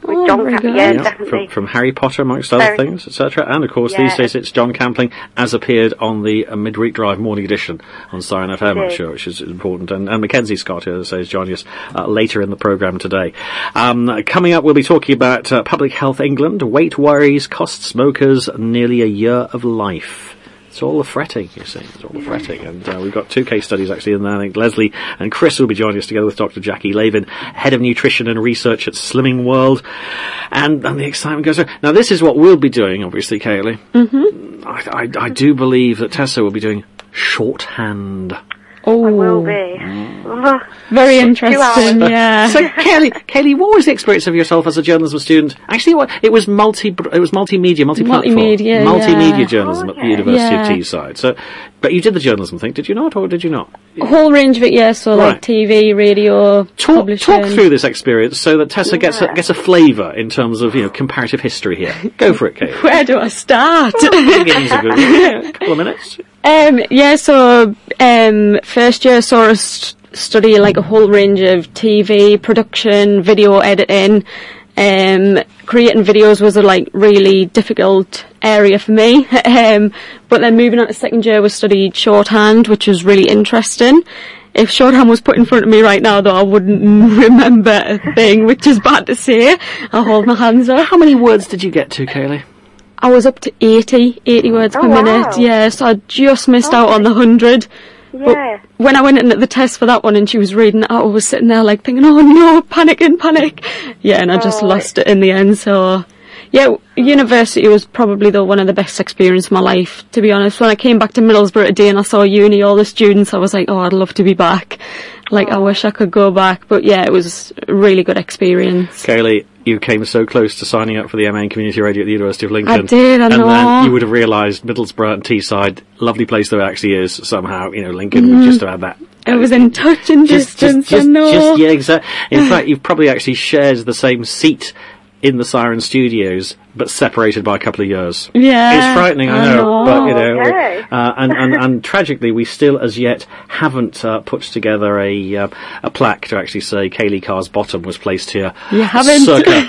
S9: with
S4: Oh,
S9: John
S4: very
S9: Campling.
S4: good.
S9: Yeah,
S2: Yeah,
S9: definitely.
S2: from, from Harry Potter, amongst other
S9: Very-
S2: things, et cetera. And of course,
S9: Yeah.
S2: these days it's John Campling, as appeared on the uh, Midweek Drive morning edition on Siren F M, I'm
S9: It is.
S2: sure, which is important. And, and Mackenzie Scott, who as I say, is joining us uh, later in the programme today. Um, coming up, we'll be talking about uh, Public Health England, weight worries, cost smokers, nearly a year of life. It's all the fretting, you see. It's all the fretting. And uh, we've got two case studies actually in there. I think Leslie and Chris will be joining us together with Doctor Jackie Lavin, Head of Nutrition and Research at Slimming World. And, and the excitement goes on. Now, this is what we'll be doing, obviously, Kaylee. Mm-hmm. I, I, I do believe that Tessa will be doing shorthand.
S4: Oh,
S9: I will be.
S4: very
S9: Two
S4: interesting.
S9: hours.
S4: Yeah.
S2: So, Kaylee, Kaylee, what was the experience of yourself as a journalism student? Actually, what it was multi, it was multimedia, multi-platform,
S4: Multimedia,
S2: multimedia
S4: yeah.
S2: journalism
S9: Oh,
S2: at the
S9: okay.
S2: University
S4: Yeah.
S2: of Teesside. So, but you did the journalism thing, did you not, or did you not?
S4: A whole range of it, yeah. So
S2: Right.
S4: like T V, radio,
S2: Talk,
S4: publishing.
S2: talk through this experience so that Tessa gets a,
S9: Yeah.
S2: gets a flavour in terms of, you know, comparative history here. Go for it, Kaylee.
S4: Where do I start?
S2: Beginning's a good yeah, a couple of minutes.
S4: Um, yeah, so um, first year saw us study like a whole range of T V production, video editing. Um, creating videos was a like really difficult area for me. um, but then moving on to second year, we studied shorthand, which was really interesting. If shorthand was put in front of me right now, though, I wouldn't remember a thing, which is bad to say. I'll hold my hands up.
S2: How many words did you get to, Kaylee?
S4: I was up to eighty, eighty words
S9: Oh,
S4: per
S9: wow.
S4: minute, yeah, so I just missed out on the one hundred.
S9: Yeah.
S4: But when I went in at the test for that one and she was reading it out, I was sitting there like thinking, oh no, panicking, panic. Yeah, and I just
S9: Oh.
S4: lost it in the end, so... Yeah, university was probably the one of the best experiences of my life, to be honest. When I came back to Middlesbrough today and I saw uni, all the students, I was like, oh, I'd love to be back. Like, I wish I could go back. But yeah, it was a really good experience.
S2: Kaylee, you came so close to signing up for the M A in Community Radio at the University of Lincoln.
S4: I did, I
S2: and
S4: know.
S2: then you would have realised Middlesbrough and Teesside, lovely place though it actually is, somehow, you know, Lincoln would just have that.
S4: It was in touching
S2: Just,
S4: distance,
S2: just, just,
S4: I know.
S2: just, yeah, exactly. In fact, you've probably actually shared the same seat in the Siren Studios, but separated by a couple of years.
S4: Yeah,
S2: It's frightening, I
S4: I
S2: know,
S4: know.
S2: but you know,
S9: Okay.
S2: uh, and, and, and tragically, we still, as yet, haven't uh, put together a uh, a plaque to actually say Kaylee Carr's bottom was placed here.
S4: You haven't?
S2: Circa,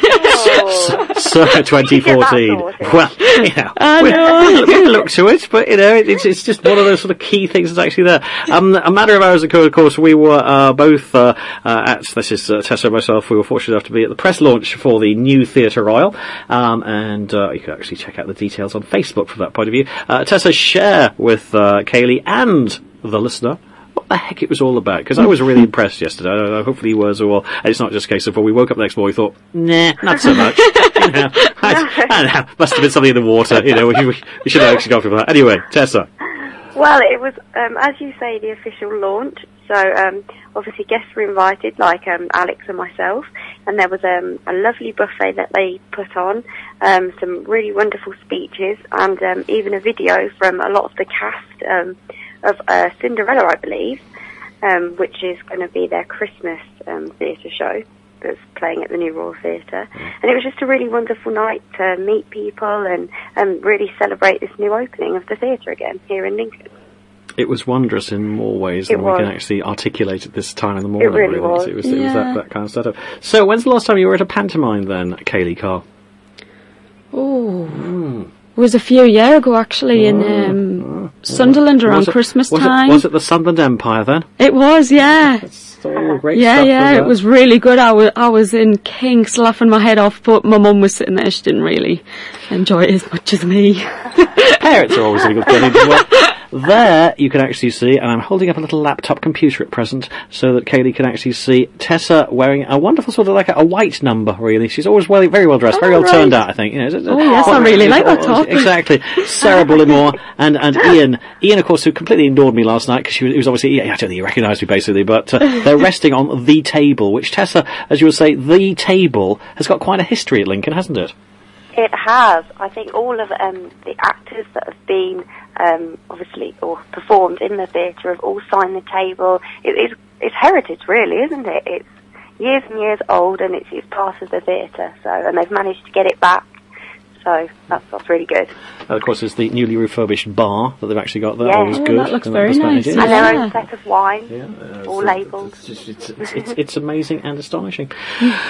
S9: Oh.
S2: circa twenty fourteen.
S9: sorted.
S2: Well, you know,
S4: I
S2: we-
S4: know.
S2: we look to it, but you know, it, it's it's just one of those sort of key things that's actually there. Um, a matter of hours ago, of course, we were uh, both uh, uh, at this is uh, Tessa and myself. We were fortunate enough to be at the press launch for the new Theatre Royal, um, and uh, you can actually check out the details on Facebook from that point of view. Uh, Tessa, share with uh, Kaylee and the listener what the heck it was all about, because I was really impressed yesterday. I don't know, hopefully you were as well. And it's not just a case of, well, we woke up the next morning and thought, nah, not so much. You know, I, I don't know, must have been something in the water, you know, we, we, we should have actually gone for that. Anyway, Tessa.
S9: Well, it was, um, as you say, the official launch. So, um, obviously guests were invited, like um, Alex and myself, and there was um, a lovely buffet that they put on, um, some really wonderful speeches, and um, even a video from a lot of the cast um, of uh, Cinderella, I believe, um, which is going to be their Christmas um, theatre show that's playing at the New Royal Theatre. And it was just a really wonderful night to meet people and um, really celebrate this new opening of the theatre again here in Lincoln.
S2: It was wondrous in more ways
S9: It
S2: than we
S9: was.
S2: can actually articulate at this time in the morning.
S9: really was.
S2: It was, it was that,
S4: Yeah.
S2: that kind of setup. So, when's the last time you were at a pantomime then, Kaylee Carr?
S4: Oh, it was a few years ago actually in um, Sunderland around
S2: Was it-
S4: Christmas
S2: was
S4: time.
S2: It, was it the Sunderland Empire then?
S4: It was, yeah.
S2: Oh, great
S4: Yeah,
S2: stuff,
S4: yeah,
S2: was
S4: it was really good. I was, I was in kinks, laughing my head off, but my mum was sitting there. She didn't really enjoy it as much as me.
S2: Parents are always really good fun as well. There, you can actually see, and I'm holding up a little laptop computer at present, so that Kaylee can actually see Tessa wearing a wonderful sort of like a, a white number, really. She's always well, very well dressed, very
S4: Oh,
S2: well turned
S4: right.
S2: out, I think. You know,
S4: Oh, yes, I really like that top.
S2: Exactly. Sarah Bullimore and, and Ian. Ian, of course, who completely ignored me last night, because she was, he was obviously, yeah, I don't think he recognised me, basically, but uh, they're resting on the table, which Tessa, as you would say, the table has got quite a history at Lincoln, hasn't it?
S9: It has. I think all of um, the actors that have been um, obviously or performed in the theatre have all signed the table. It, it's, it's heritage, really, isn't it? It's years and years old, and it's, it's part of the theatre. So, and they've managed to get it back. So that's that's really good.
S2: Uh, of course, there's the newly refurbished bar that they've actually got there.
S9: Yeah.
S2: Always
S9: Oh,
S2: good.
S4: that looks
S2: And
S4: very
S2: that's what it
S4: nice,
S2: is.
S9: And their
S4: Yeah.
S9: own set of wine,
S2: Yeah, uh,
S9: all
S2: so
S9: labelled.
S2: It's, just, it's, it's, it's, it's amazing and astonishing.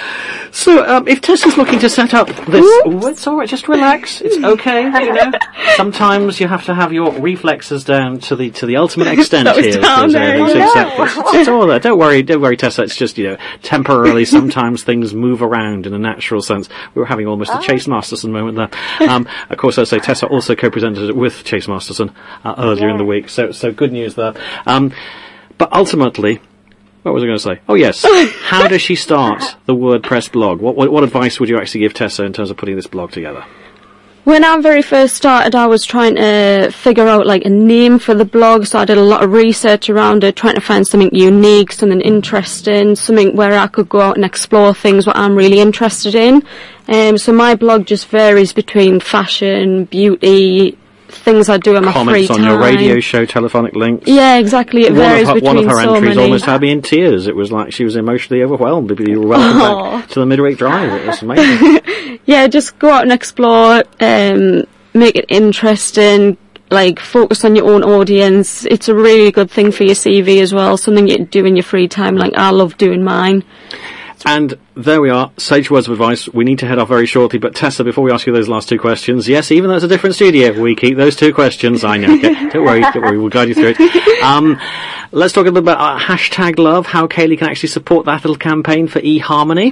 S2: So, um, if Tessa's looking to set up this... Oh, it's alright, just relax. It's okay, you know. Sometimes you have to have your reflexes down to the to the ultimate extent
S4: That was
S2: here.
S4: down there,
S2: It's,
S4: yeah.
S2: exactly. It's, it's all there. Don't worry, don't worry, Tessa. It's just, you know, temporarily, sometimes things move around in a natural sense. We were having almost a Chase Masterson moment there. Um, of course, as I say, Tessa also co-presented it with Chase Masterson uh, earlier
S9: Yeah.
S2: in the week. So, so good news there. Um, but ultimately... What was I going to say? Oh, yes. How does she start the WordPress blog? What, what what advice would you actually give Tessa in terms of putting this blog together?
S4: When I very first started, I was trying to figure out like a name for the blog, so I did a lot of research around it, trying to find something unique, something interesting, something where I could go out and explore things what I'm really interested in. Um, so my blog just varies between fashion, beauty, things I do in my free
S2: Comments on
S4: time.
S2: your radio show, telephonic links.
S4: Yeah, exactly. It
S2: One
S4: varies
S2: of her,
S4: between
S2: one of her
S4: so
S2: entries
S4: many.
S2: almost had me in tears. It was like she was emotionally overwhelmed. You were welcome
S4: Aw.
S2: back to the midweek drive. It was amazing.
S4: Yeah, just go out and explore, um, make it interesting, like focus on your own audience. It's a really good thing for your C V as well, something you do in your free time, like I love doing mine.
S2: And there we are, sage words of advice. We need to head off very shortly, but Tessa, before we ask you those last two questions, yes, even though it's a different studio, we keep those two questions. I know. Okay, don't worry, don't worry, we'll guide you through it. Um, let's talk a little bit about uh, hashtag love, how Kaylee can actually support that little campaign for eHarmony.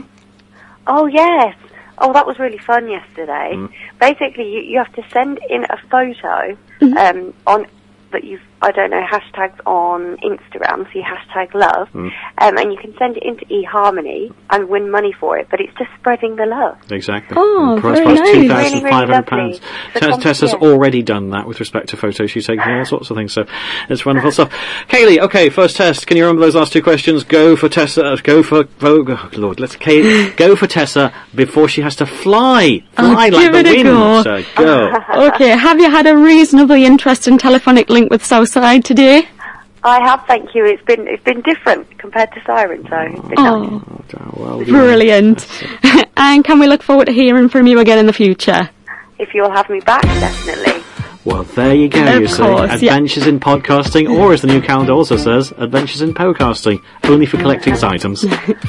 S9: Oh, yes. Oh, that was really fun yesterday.
S2: Mm.
S9: Basically, you, you have to send in a photo um, on that you've, I don't know, hashtags on Instagram, so you hashtag love,
S2: Mm.
S9: um, and you can send it into eHarmony and win money for it, but it's just spreading the love.
S2: Exactly.
S4: Oh,
S2: The prize
S4: very
S2: was
S4: nice.
S2: two thousand five hundred pounds.
S9: Really, really lovely.
S2: Tess,
S9: The
S2: Tessa's
S9: comp- yeah.
S2: already done that with respect to photos she's taken, all sorts of things, so it's wonderful stuff. Kaylee, okay, first test. Can you remember those last two questions? Go for Tessa, uh, go for, oh, Lord, let's, Kaylee, go for Tessa before she has to fly. Fly
S4: Oh,
S2: like
S4: give
S2: the
S4: it a
S2: wind.
S4: go.
S2: So go.
S4: Okay, have you had a reasonably interesting telephonic link with Southside today?
S9: I have, thank you. It's been it's been different compared to Siren, so it's been nice.
S4: Oh,
S2: Oh, well, yeah.
S4: brilliant. And can we look forward to hearing from you again in the future?
S9: If you'll have me back, definitely.
S2: Well, there you go,
S4: Of
S2: you see.
S4: course, yeah.
S2: Adventures in podcasting, or as the new calendar also says, Adventures in Podcasting, only for collecting items.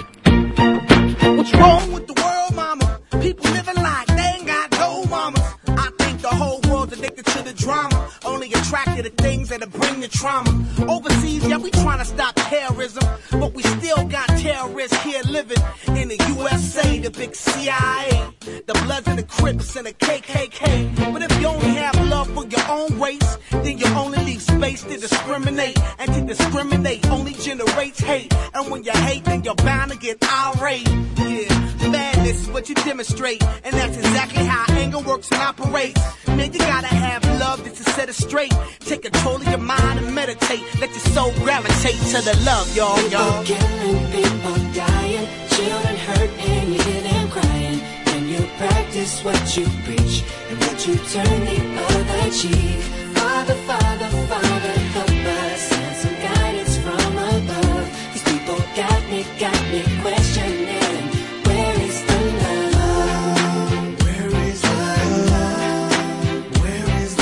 S10: What's wrong with the world, mama? People living like they ain't got no mamas. I think the whole world's addicted to the drama, only attracted to things that'll bring the trauma. Overseas, yeah, we trying to stop terrorism, but we still got terrorists here living in the U S A, the big C I A, the Bloods and the Crips and the K K K. But if you only have love for your own race, then you only leave space to discriminate, and to discriminate only generates hate. And when you hate, then you're bound to get irate. Yeah, madness is what you demonstrate, and that's exactly how anger works and operates. Man, you gotta have love just to set it straight. Take control of your mind and meditate. Let your soul gravitate to the love, y'all, y'all.
S11: People killing, people dying, children hurt and you hear them crying. And you practice what you preach, and what you turn the other cheek. Father, Father, Father, help us, send some guidance from above. These people got me, got me questioning, where is the love? Where is the love? Where is the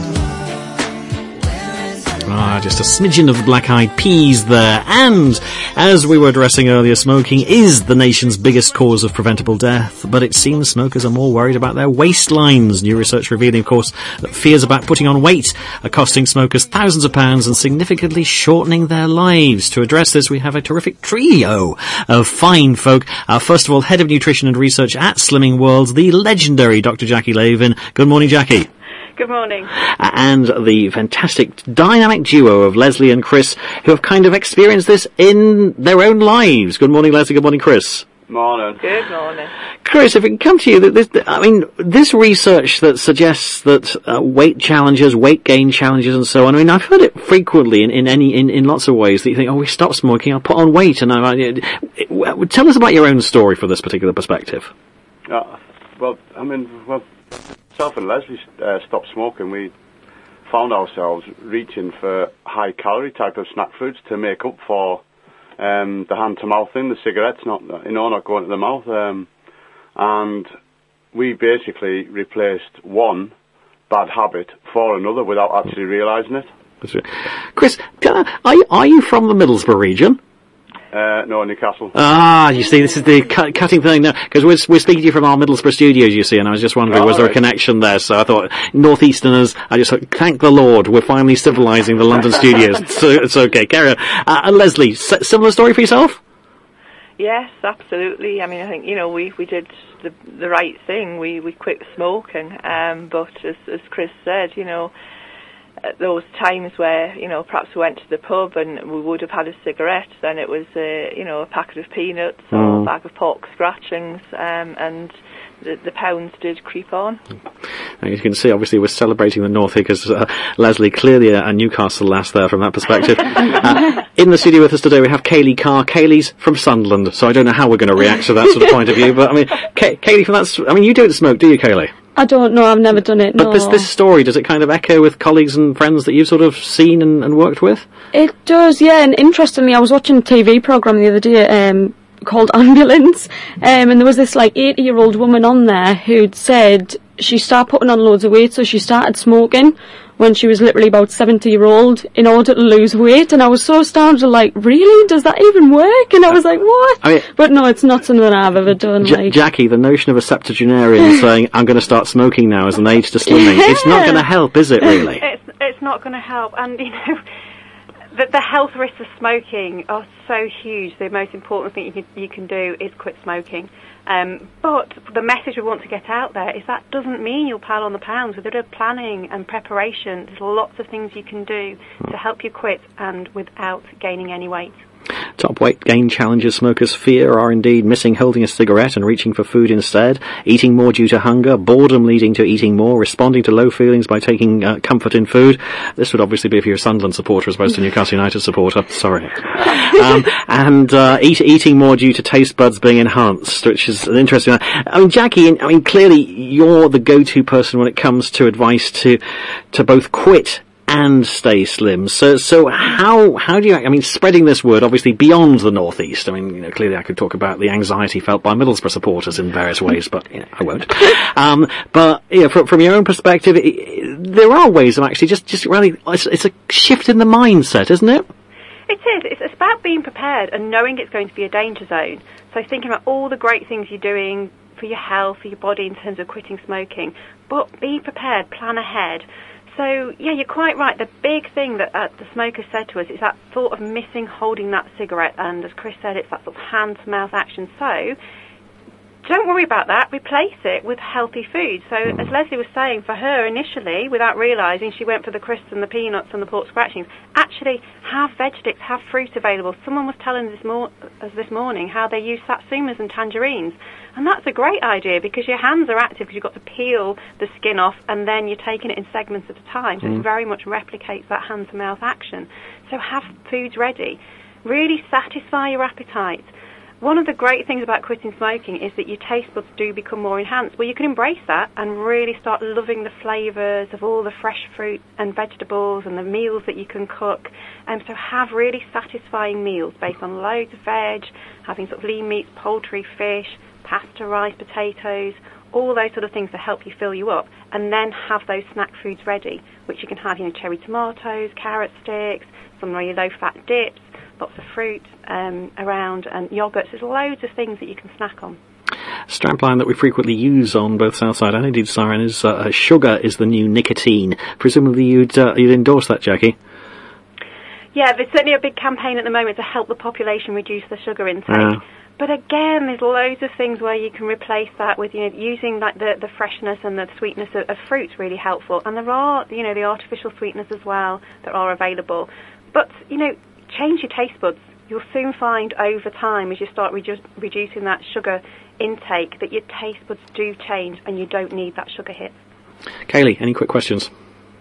S11: love? Where is the love?
S2: Ah, just a smidgen of the Black Eyed Peas there. And, as we were addressing earlier, smoking is the nation's biggest cause of preventable death, but it seems smokers are more worried about their waistlines. New research revealing, of course, that fears about putting on weight are costing smokers thousands of pounds and significantly shortening their lives. To address this, we have a terrific trio of fine folk. Uh, first of all, Head of Nutrition and Research at Slimming World, the legendary Doctor Jackie Lavin. Good morning, Jackie.
S12: Good morning.
S2: And the fantastic dynamic duo of Leslie and Chris, who have kind of experienced this in their own lives. Good morning, Leslie. Good morning, Chris.
S12: Morning. Good morning.
S2: Chris, if it can come to you, that this, I mean, this research that suggests that uh, weight challenges, weight gain challenges, and so on. I mean, I've heard it frequently in, in any in, in lots of ways that you think, oh, we stop smoking, I'll put on weight, and I, I, it, tell us about your own story for this particular perspective.
S13: Uh, well, I mean, well. Myself and Leslie uh, stopped smoking. We found ourselves reaching for high-calorie type of snack foods to make up for um, the hand-to-mouth thing, the cigarettes, not you know, not going to the mouth. Um, and we basically replaced one bad habit for another without actually realising it.
S2: Chris, are you, are you from the Middlesbrough region?
S13: Uh, no, Newcastle.
S2: Ah, you see, this is the cut, cutting thing now, because we're, we're speaking to you from our Middlesbrough studios, you see, and I was just wondering,
S13: Oh,
S2: was there
S13: right.
S2: a connection there? So I thought, Northeasterners, I just thought, thank the Lord, we're finally civilising the London studios. So it's okay, carry on. Uh, and Leslie, s- similar story for yourself?
S12: Yes, absolutely. I mean, I think, you know, we, we did the the right thing. We, we quit smoking. Um, but as, as Chris said, you know, at those times where, you know, perhaps we went to the pub and we would have had a cigarette, then it was, uh, you know, a packet of peanuts or
S2: Mm.
S12: a bag of pork scratchings, um, and the, the pounds did creep on.
S2: And you can see, obviously, we're celebrating the North here because uh, Leslie, clearly a, a Newcastle lass there from that perspective. uh, in the studio with us today, we have Kaylee Carr. Kaylee's from Sunderland, so I don't know how we're going to react to that sort of point of view. But I mean, Kay- Kaylee, from that, s- I mean, you don't smoke, do you, Kaylee?
S4: I don't know, I've never done it,
S2: But
S4: no.
S2: this this story, does it kind of echo with colleagues and friends that you've sort of seen and, and worked with?
S4: It does, yeah, and interestingly, I was watching a T V programme the other day, um, called Ambulance, um, and there was this, like, eighty-year-old woman on there who'd said she started putting on loads of weight, so she started smoking when she was literally about seventy-year-old in order to lose weight, and I was so astounded, like, really? Does that even work? And I was like, what?
S2: I mean,
S4: but no, it's not something I've ever done,
S2: J-
S4: like...
S2: Jackie, the notion of a septuagenarian saying, I'm going to start smoking now as an aid to slimming, it's not going to help, is it, really?
S14: It's it's not going to help, and you know, the, the health risks of smoking are so huge. The most important thing you can, you can do is quit smoking. Um, but the message we want to get out there is that doesn't mean you'll pile on the pounds. With a bit of planning and preparation, there's lots of things you can do to help you quit and without gaining any weight.
S2: Top weight gain challenges smokers fear are indeed missing holding a cigarette and reaching for food instead, eating more due to hunger, boredom leading to eating more, responding to low feelings by taking uh, comfort in food. This would obviously be if you're a Sunderland supporter as opposed to a Newcastle United supporter. Sorry. Um, and uh, eat, eating more due to taste buds being enhanced, which is an interesting... I mean, Jackie, I mean, clearly you're the go-to person when it comes to advice to to both quit and stay slim. So, so how how do you? I mean, spreading this word obviously beyond the northeast. I mean, you know, clearly I could talk about the anxiety felt by Middlesbrough supporters in various ways, but you know, I won't. Um, but yeah, from, from your own perspective, it, it, there are ways of actually just just really. It's, it's a shift in the mindset, isn't it?
S14: It is. It's, it's about being prepared and knowing it's going to be a danger zone. So thinking about all the great things you're doing for your health, for your body in terms of quitting smoking, but be prepared, plan ahead. So, yeah, you're quite right. The big thing that uh, the smokers said to us is that thought of missing holding that cigarette, and as Chris said, it's that sort of hand-to-mouth action. So, don't worry about that. Replace it with healthy food. So, as Leslie was saying, for her initially, without realising, she went for the crisps and the peanuts and the pork scratchings. Actually, have vegetables, have fruit available. Someone was telling this mor- us this morning how they use satsumas and tangerines. And that's a great idea because your hands are active because you've got to peel the skin off and then you're taking it in segments at a time. So
S2: Mm.
S14: it very much replicates that hand-to-mouth action. So have foods ready. Really satisfy your appetite. One of the great things about quitting smoking is that your taste buds do become more enhanced. Well, you can embrace that and really start loving the flavours of all the fresh fruit and vegetables and the meals that you can cook. And um, so have really satisfying meals based on loads of veg, having sort of lean meats, poultry, fish, pasta, rice, potatoes, all those sort of things to help you fill you up. And then have those snack foods ready, which you can have, you know, cherry tomatoes, carrot sticks, some really low-fat dips, lots of fruit um, around, and yogurts. There's loads of things that you can snack on.
S2: Strapline that we frequently use on both Southside and indeed Siren is uh, sugar is the new nicotine. Presumably you'd uh, you'd endorse that, Jackie?
S14: Yeah, there's certainly a big campaign at the moment to help the population reduce the sugar intake.
S2: Uh,
S14: But again, there's loads of things where you can replace that with, you know, using like the, the freshness and the sweetness of, of fruit's really helpful. And there are, you know, the artificial sweeteners as well that are available. But, you know, change your taste buds. You'll soon find over time, as you start redu- reducing that sugar intake, that your taste buds do change and you don't need that sugar hit.
S2: Kaylee, any quick questions?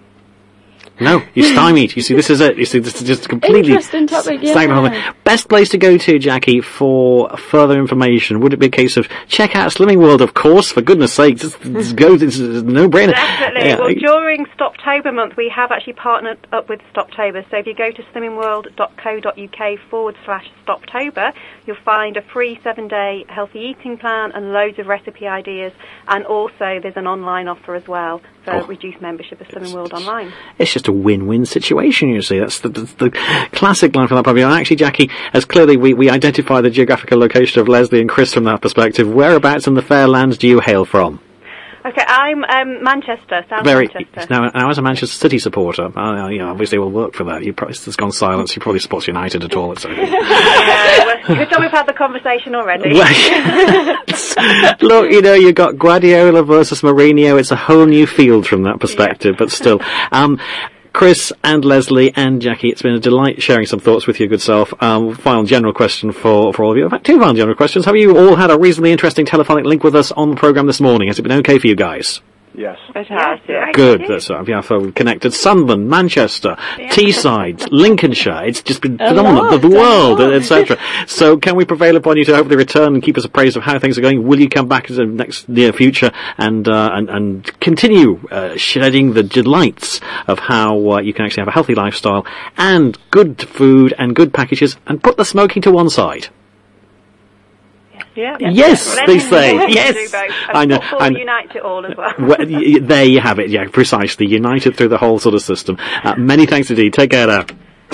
S2: No, you're stymied. You see, this is it. You see, this is just completely
S4: Interesting topic, yeah.
S2: stagnant. Best place to go to, Jackie, for further information? Would it be a case of check out Slimming World, of course, for goodness sake, just, just go, this is a no-brainer.
S14: Definitely.
S2: Yeah.
S14: Well, during Stoptober month, we have actually partnered up with Stoptober. So if you go to slimmingworld.co.uk forward slash Stoptober, you'll find a free seven-day healthy eating plan and loads of recipe ideas. And also, there's an online offer as well for
S2: Oh.
S14: reduced membership of Slimming World online.
S2: It's just a win-win situation, you see. That's the, the, the classic line from that point of view. And actually, Jackie, as clearly we, we identify the geographical location of Leslie and Chris from that perspective, whereabouts in the fair lands do you hail from?
S14: Okay, I'm um, Manchester, South
S2: Very,
S14: Manchester.
S2: Now, now, as a Manchester City supporter, uh, you know, obviously we'll work for that. You probably, it's gone silence. You probably supports United at all. It's okay.
S14: Yeah, well, good job we've had the conversation already.
S2: Look, you know, you've got Guardiola versus Mourinho. It's a whole new field from that perspective, yeah. But still. Um, Chris and Leslie and Jackie, it's been a delight sharing some thoughts with your good self. Um, final general question for, for all of you. In fact, two final general questions. Have you all had a reasonably interesting telephonic link with us on the programme this morning? Has it been okay for you guys?
S13: Yes.
S12: It has, yeah.
S2: Good. That's right. Yeah, so we've connected Sunderland, Manchester, yeah. Teesside, Lincolnshire. It's just been phenomenal. The, the world, et cetera. So can we prevail upon you to hopefully return and keep us appraised of how things are going? Will you come back in the next near future and uh, and, and continue uh, shedding the delights of how uh, you can actually have a healthy lifestyle and good food and good packages and put the smoking to one side?
S14: Yeah.
S2: Yes,
S14: well,
S2: they say.
S14: Do
S2: Yes,
S14: both.
S2: I know.
S14: Football
S2: I know.
S14: unites it all as well.
S2: Well, y- there you have it. Yeah, precisely. United through the whole sort of system. Uh, many thanks indeed. Take care now.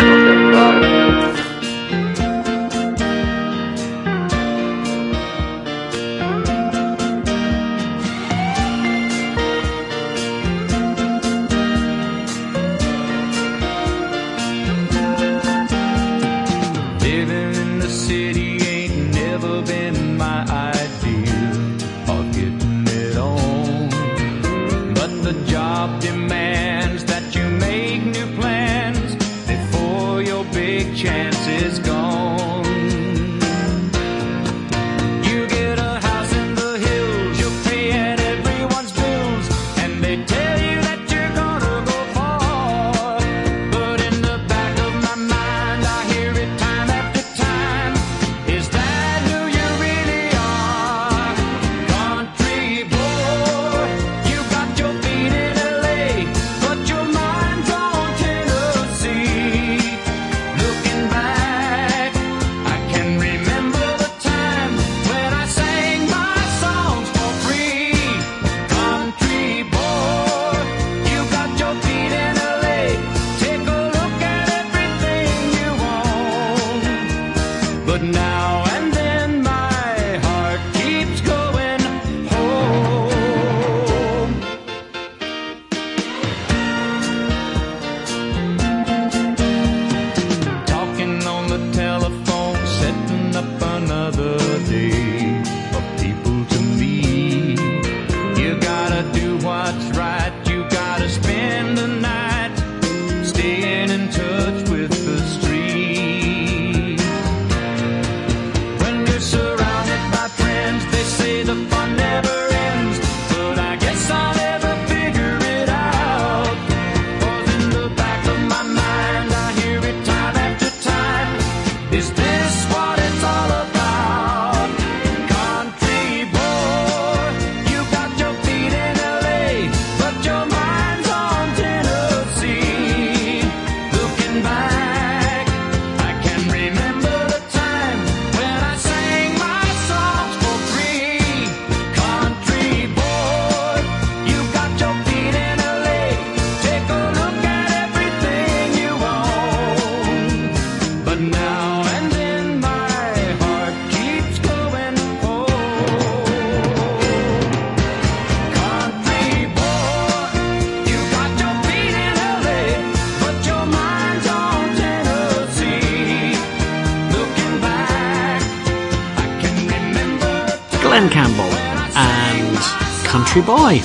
S2: Glenn Campbell and Country Boy.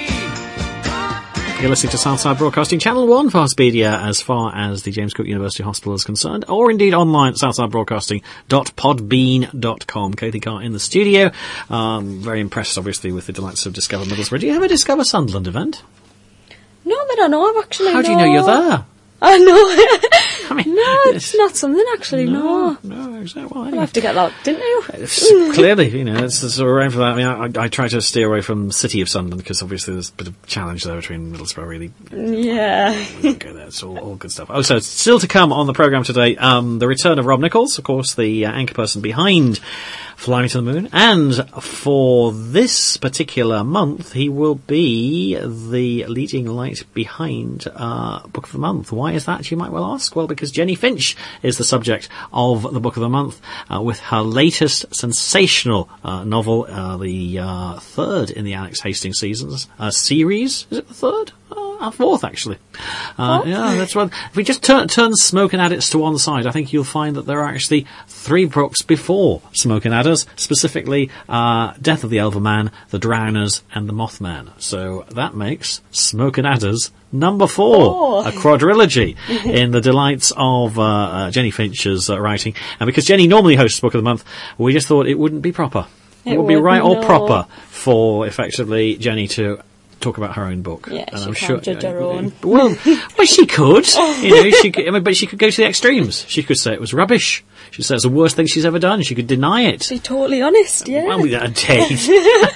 S2: You're listening to Southside Broadcasting, Channel one for Speedia as far as the James Cook University Hospital is concerned, or indeed online at southside broadcasting dot podbean dot com. Katie Carr in the studio. Um, very impressed, obviously, with the delights of Discover Middlesbrough. Do you ever Discover Sunderland event?
S4: Not that I know of, actually.
S2: How
S4: no.
S2: do you know you're there?
S4: I know.
S2: I mean,
S4: no, it's not something actually. No,
S2: no, no exactly. Well, anyway.
S4: You'll have to get that, didn't you?
S2: It's, clearly, you know, it's, it's around for that. I mean, I, I try to steer away from City of Sunderland because obviously there's a bit of challenge there between Middlesbrough. Really,
S4: yeah.
S2: We don't go there. It's all, all good stuff. Oh, so still to come on the programme today, um, the return of Rob Nichols, of course, the uh, anchor person behind Fly Me to the Moon, and for this particular month, he will be the leading light behind uh, Book of the Month. Why is that, you might well ask? Well, because Jenny Finch is the subject of the Book of the Month uh, with her latest sensational uh, novel, uh, the uh, third in the Alex Hastings seasons uh, series. Is it the third? Uh, fourth, actually. Uh, yeah, that's right. If we just turn, turn Smoke and Addicts to one side, I think you'll find that there are actually three books before Smoke and Adders, specifically uh, Death of the Elverman, The Drowners, and The Mothman. So that makes Smoke and Adders number four, oh. a quadrilogy in the delights of uh, uh, Jenny Finch's uh, writing. And because Jenny normally hosts Book of the Month, we just thought it wouldn't be proper. It, it would be right
S4: no.
S2: or proper for, effectively, Jenny to talk about her own book.
S4: Yeah,
S2: and
S4: she
S2: I'm
S4: can't
S2: sure,
S4: judge her own.
S2: Well, well, she could. You know, she could, I mean, but she could go to the extremes. She could say it was rubbish. She says the worst thing she's ever done. She could deny it.
S4: She's totally honest, yeah.
S2: Well, uh, Tate.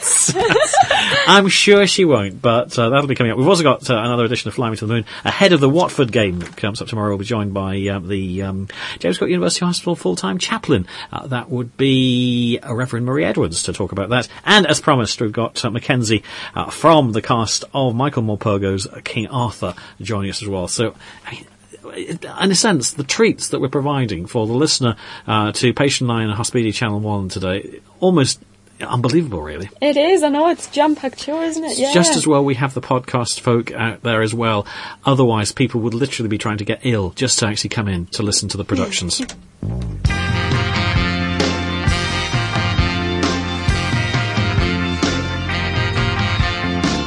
S2: I'm sure she won't, but uh, that'll be coming up. We've also got uh, another edition of Fly Me to the Moon ahead of the Watford game that comes up tomorrow. We'll be joined by uh, the um, James Cook University Hospital full-time chaplain. Uh, that would be uh, Reverend Marie Edwards to talk about that. And as promised, we've got uh, Mackenzie uh, from the cast of Michael Morpurgo's King Arthur joining us as well. So, I mean, in a sense, the treats that we're providing for the listener uh, to Patient nine and Hospidia Channel one today, almost unbelievable, really.
S4: It is, I know, it's jam-packed show, isn't it? Yeah.
S2: Just as well we have the podcast folk out there as well. Otherwise, people would literally be trying to get ill just to actually come in to listen to the productions.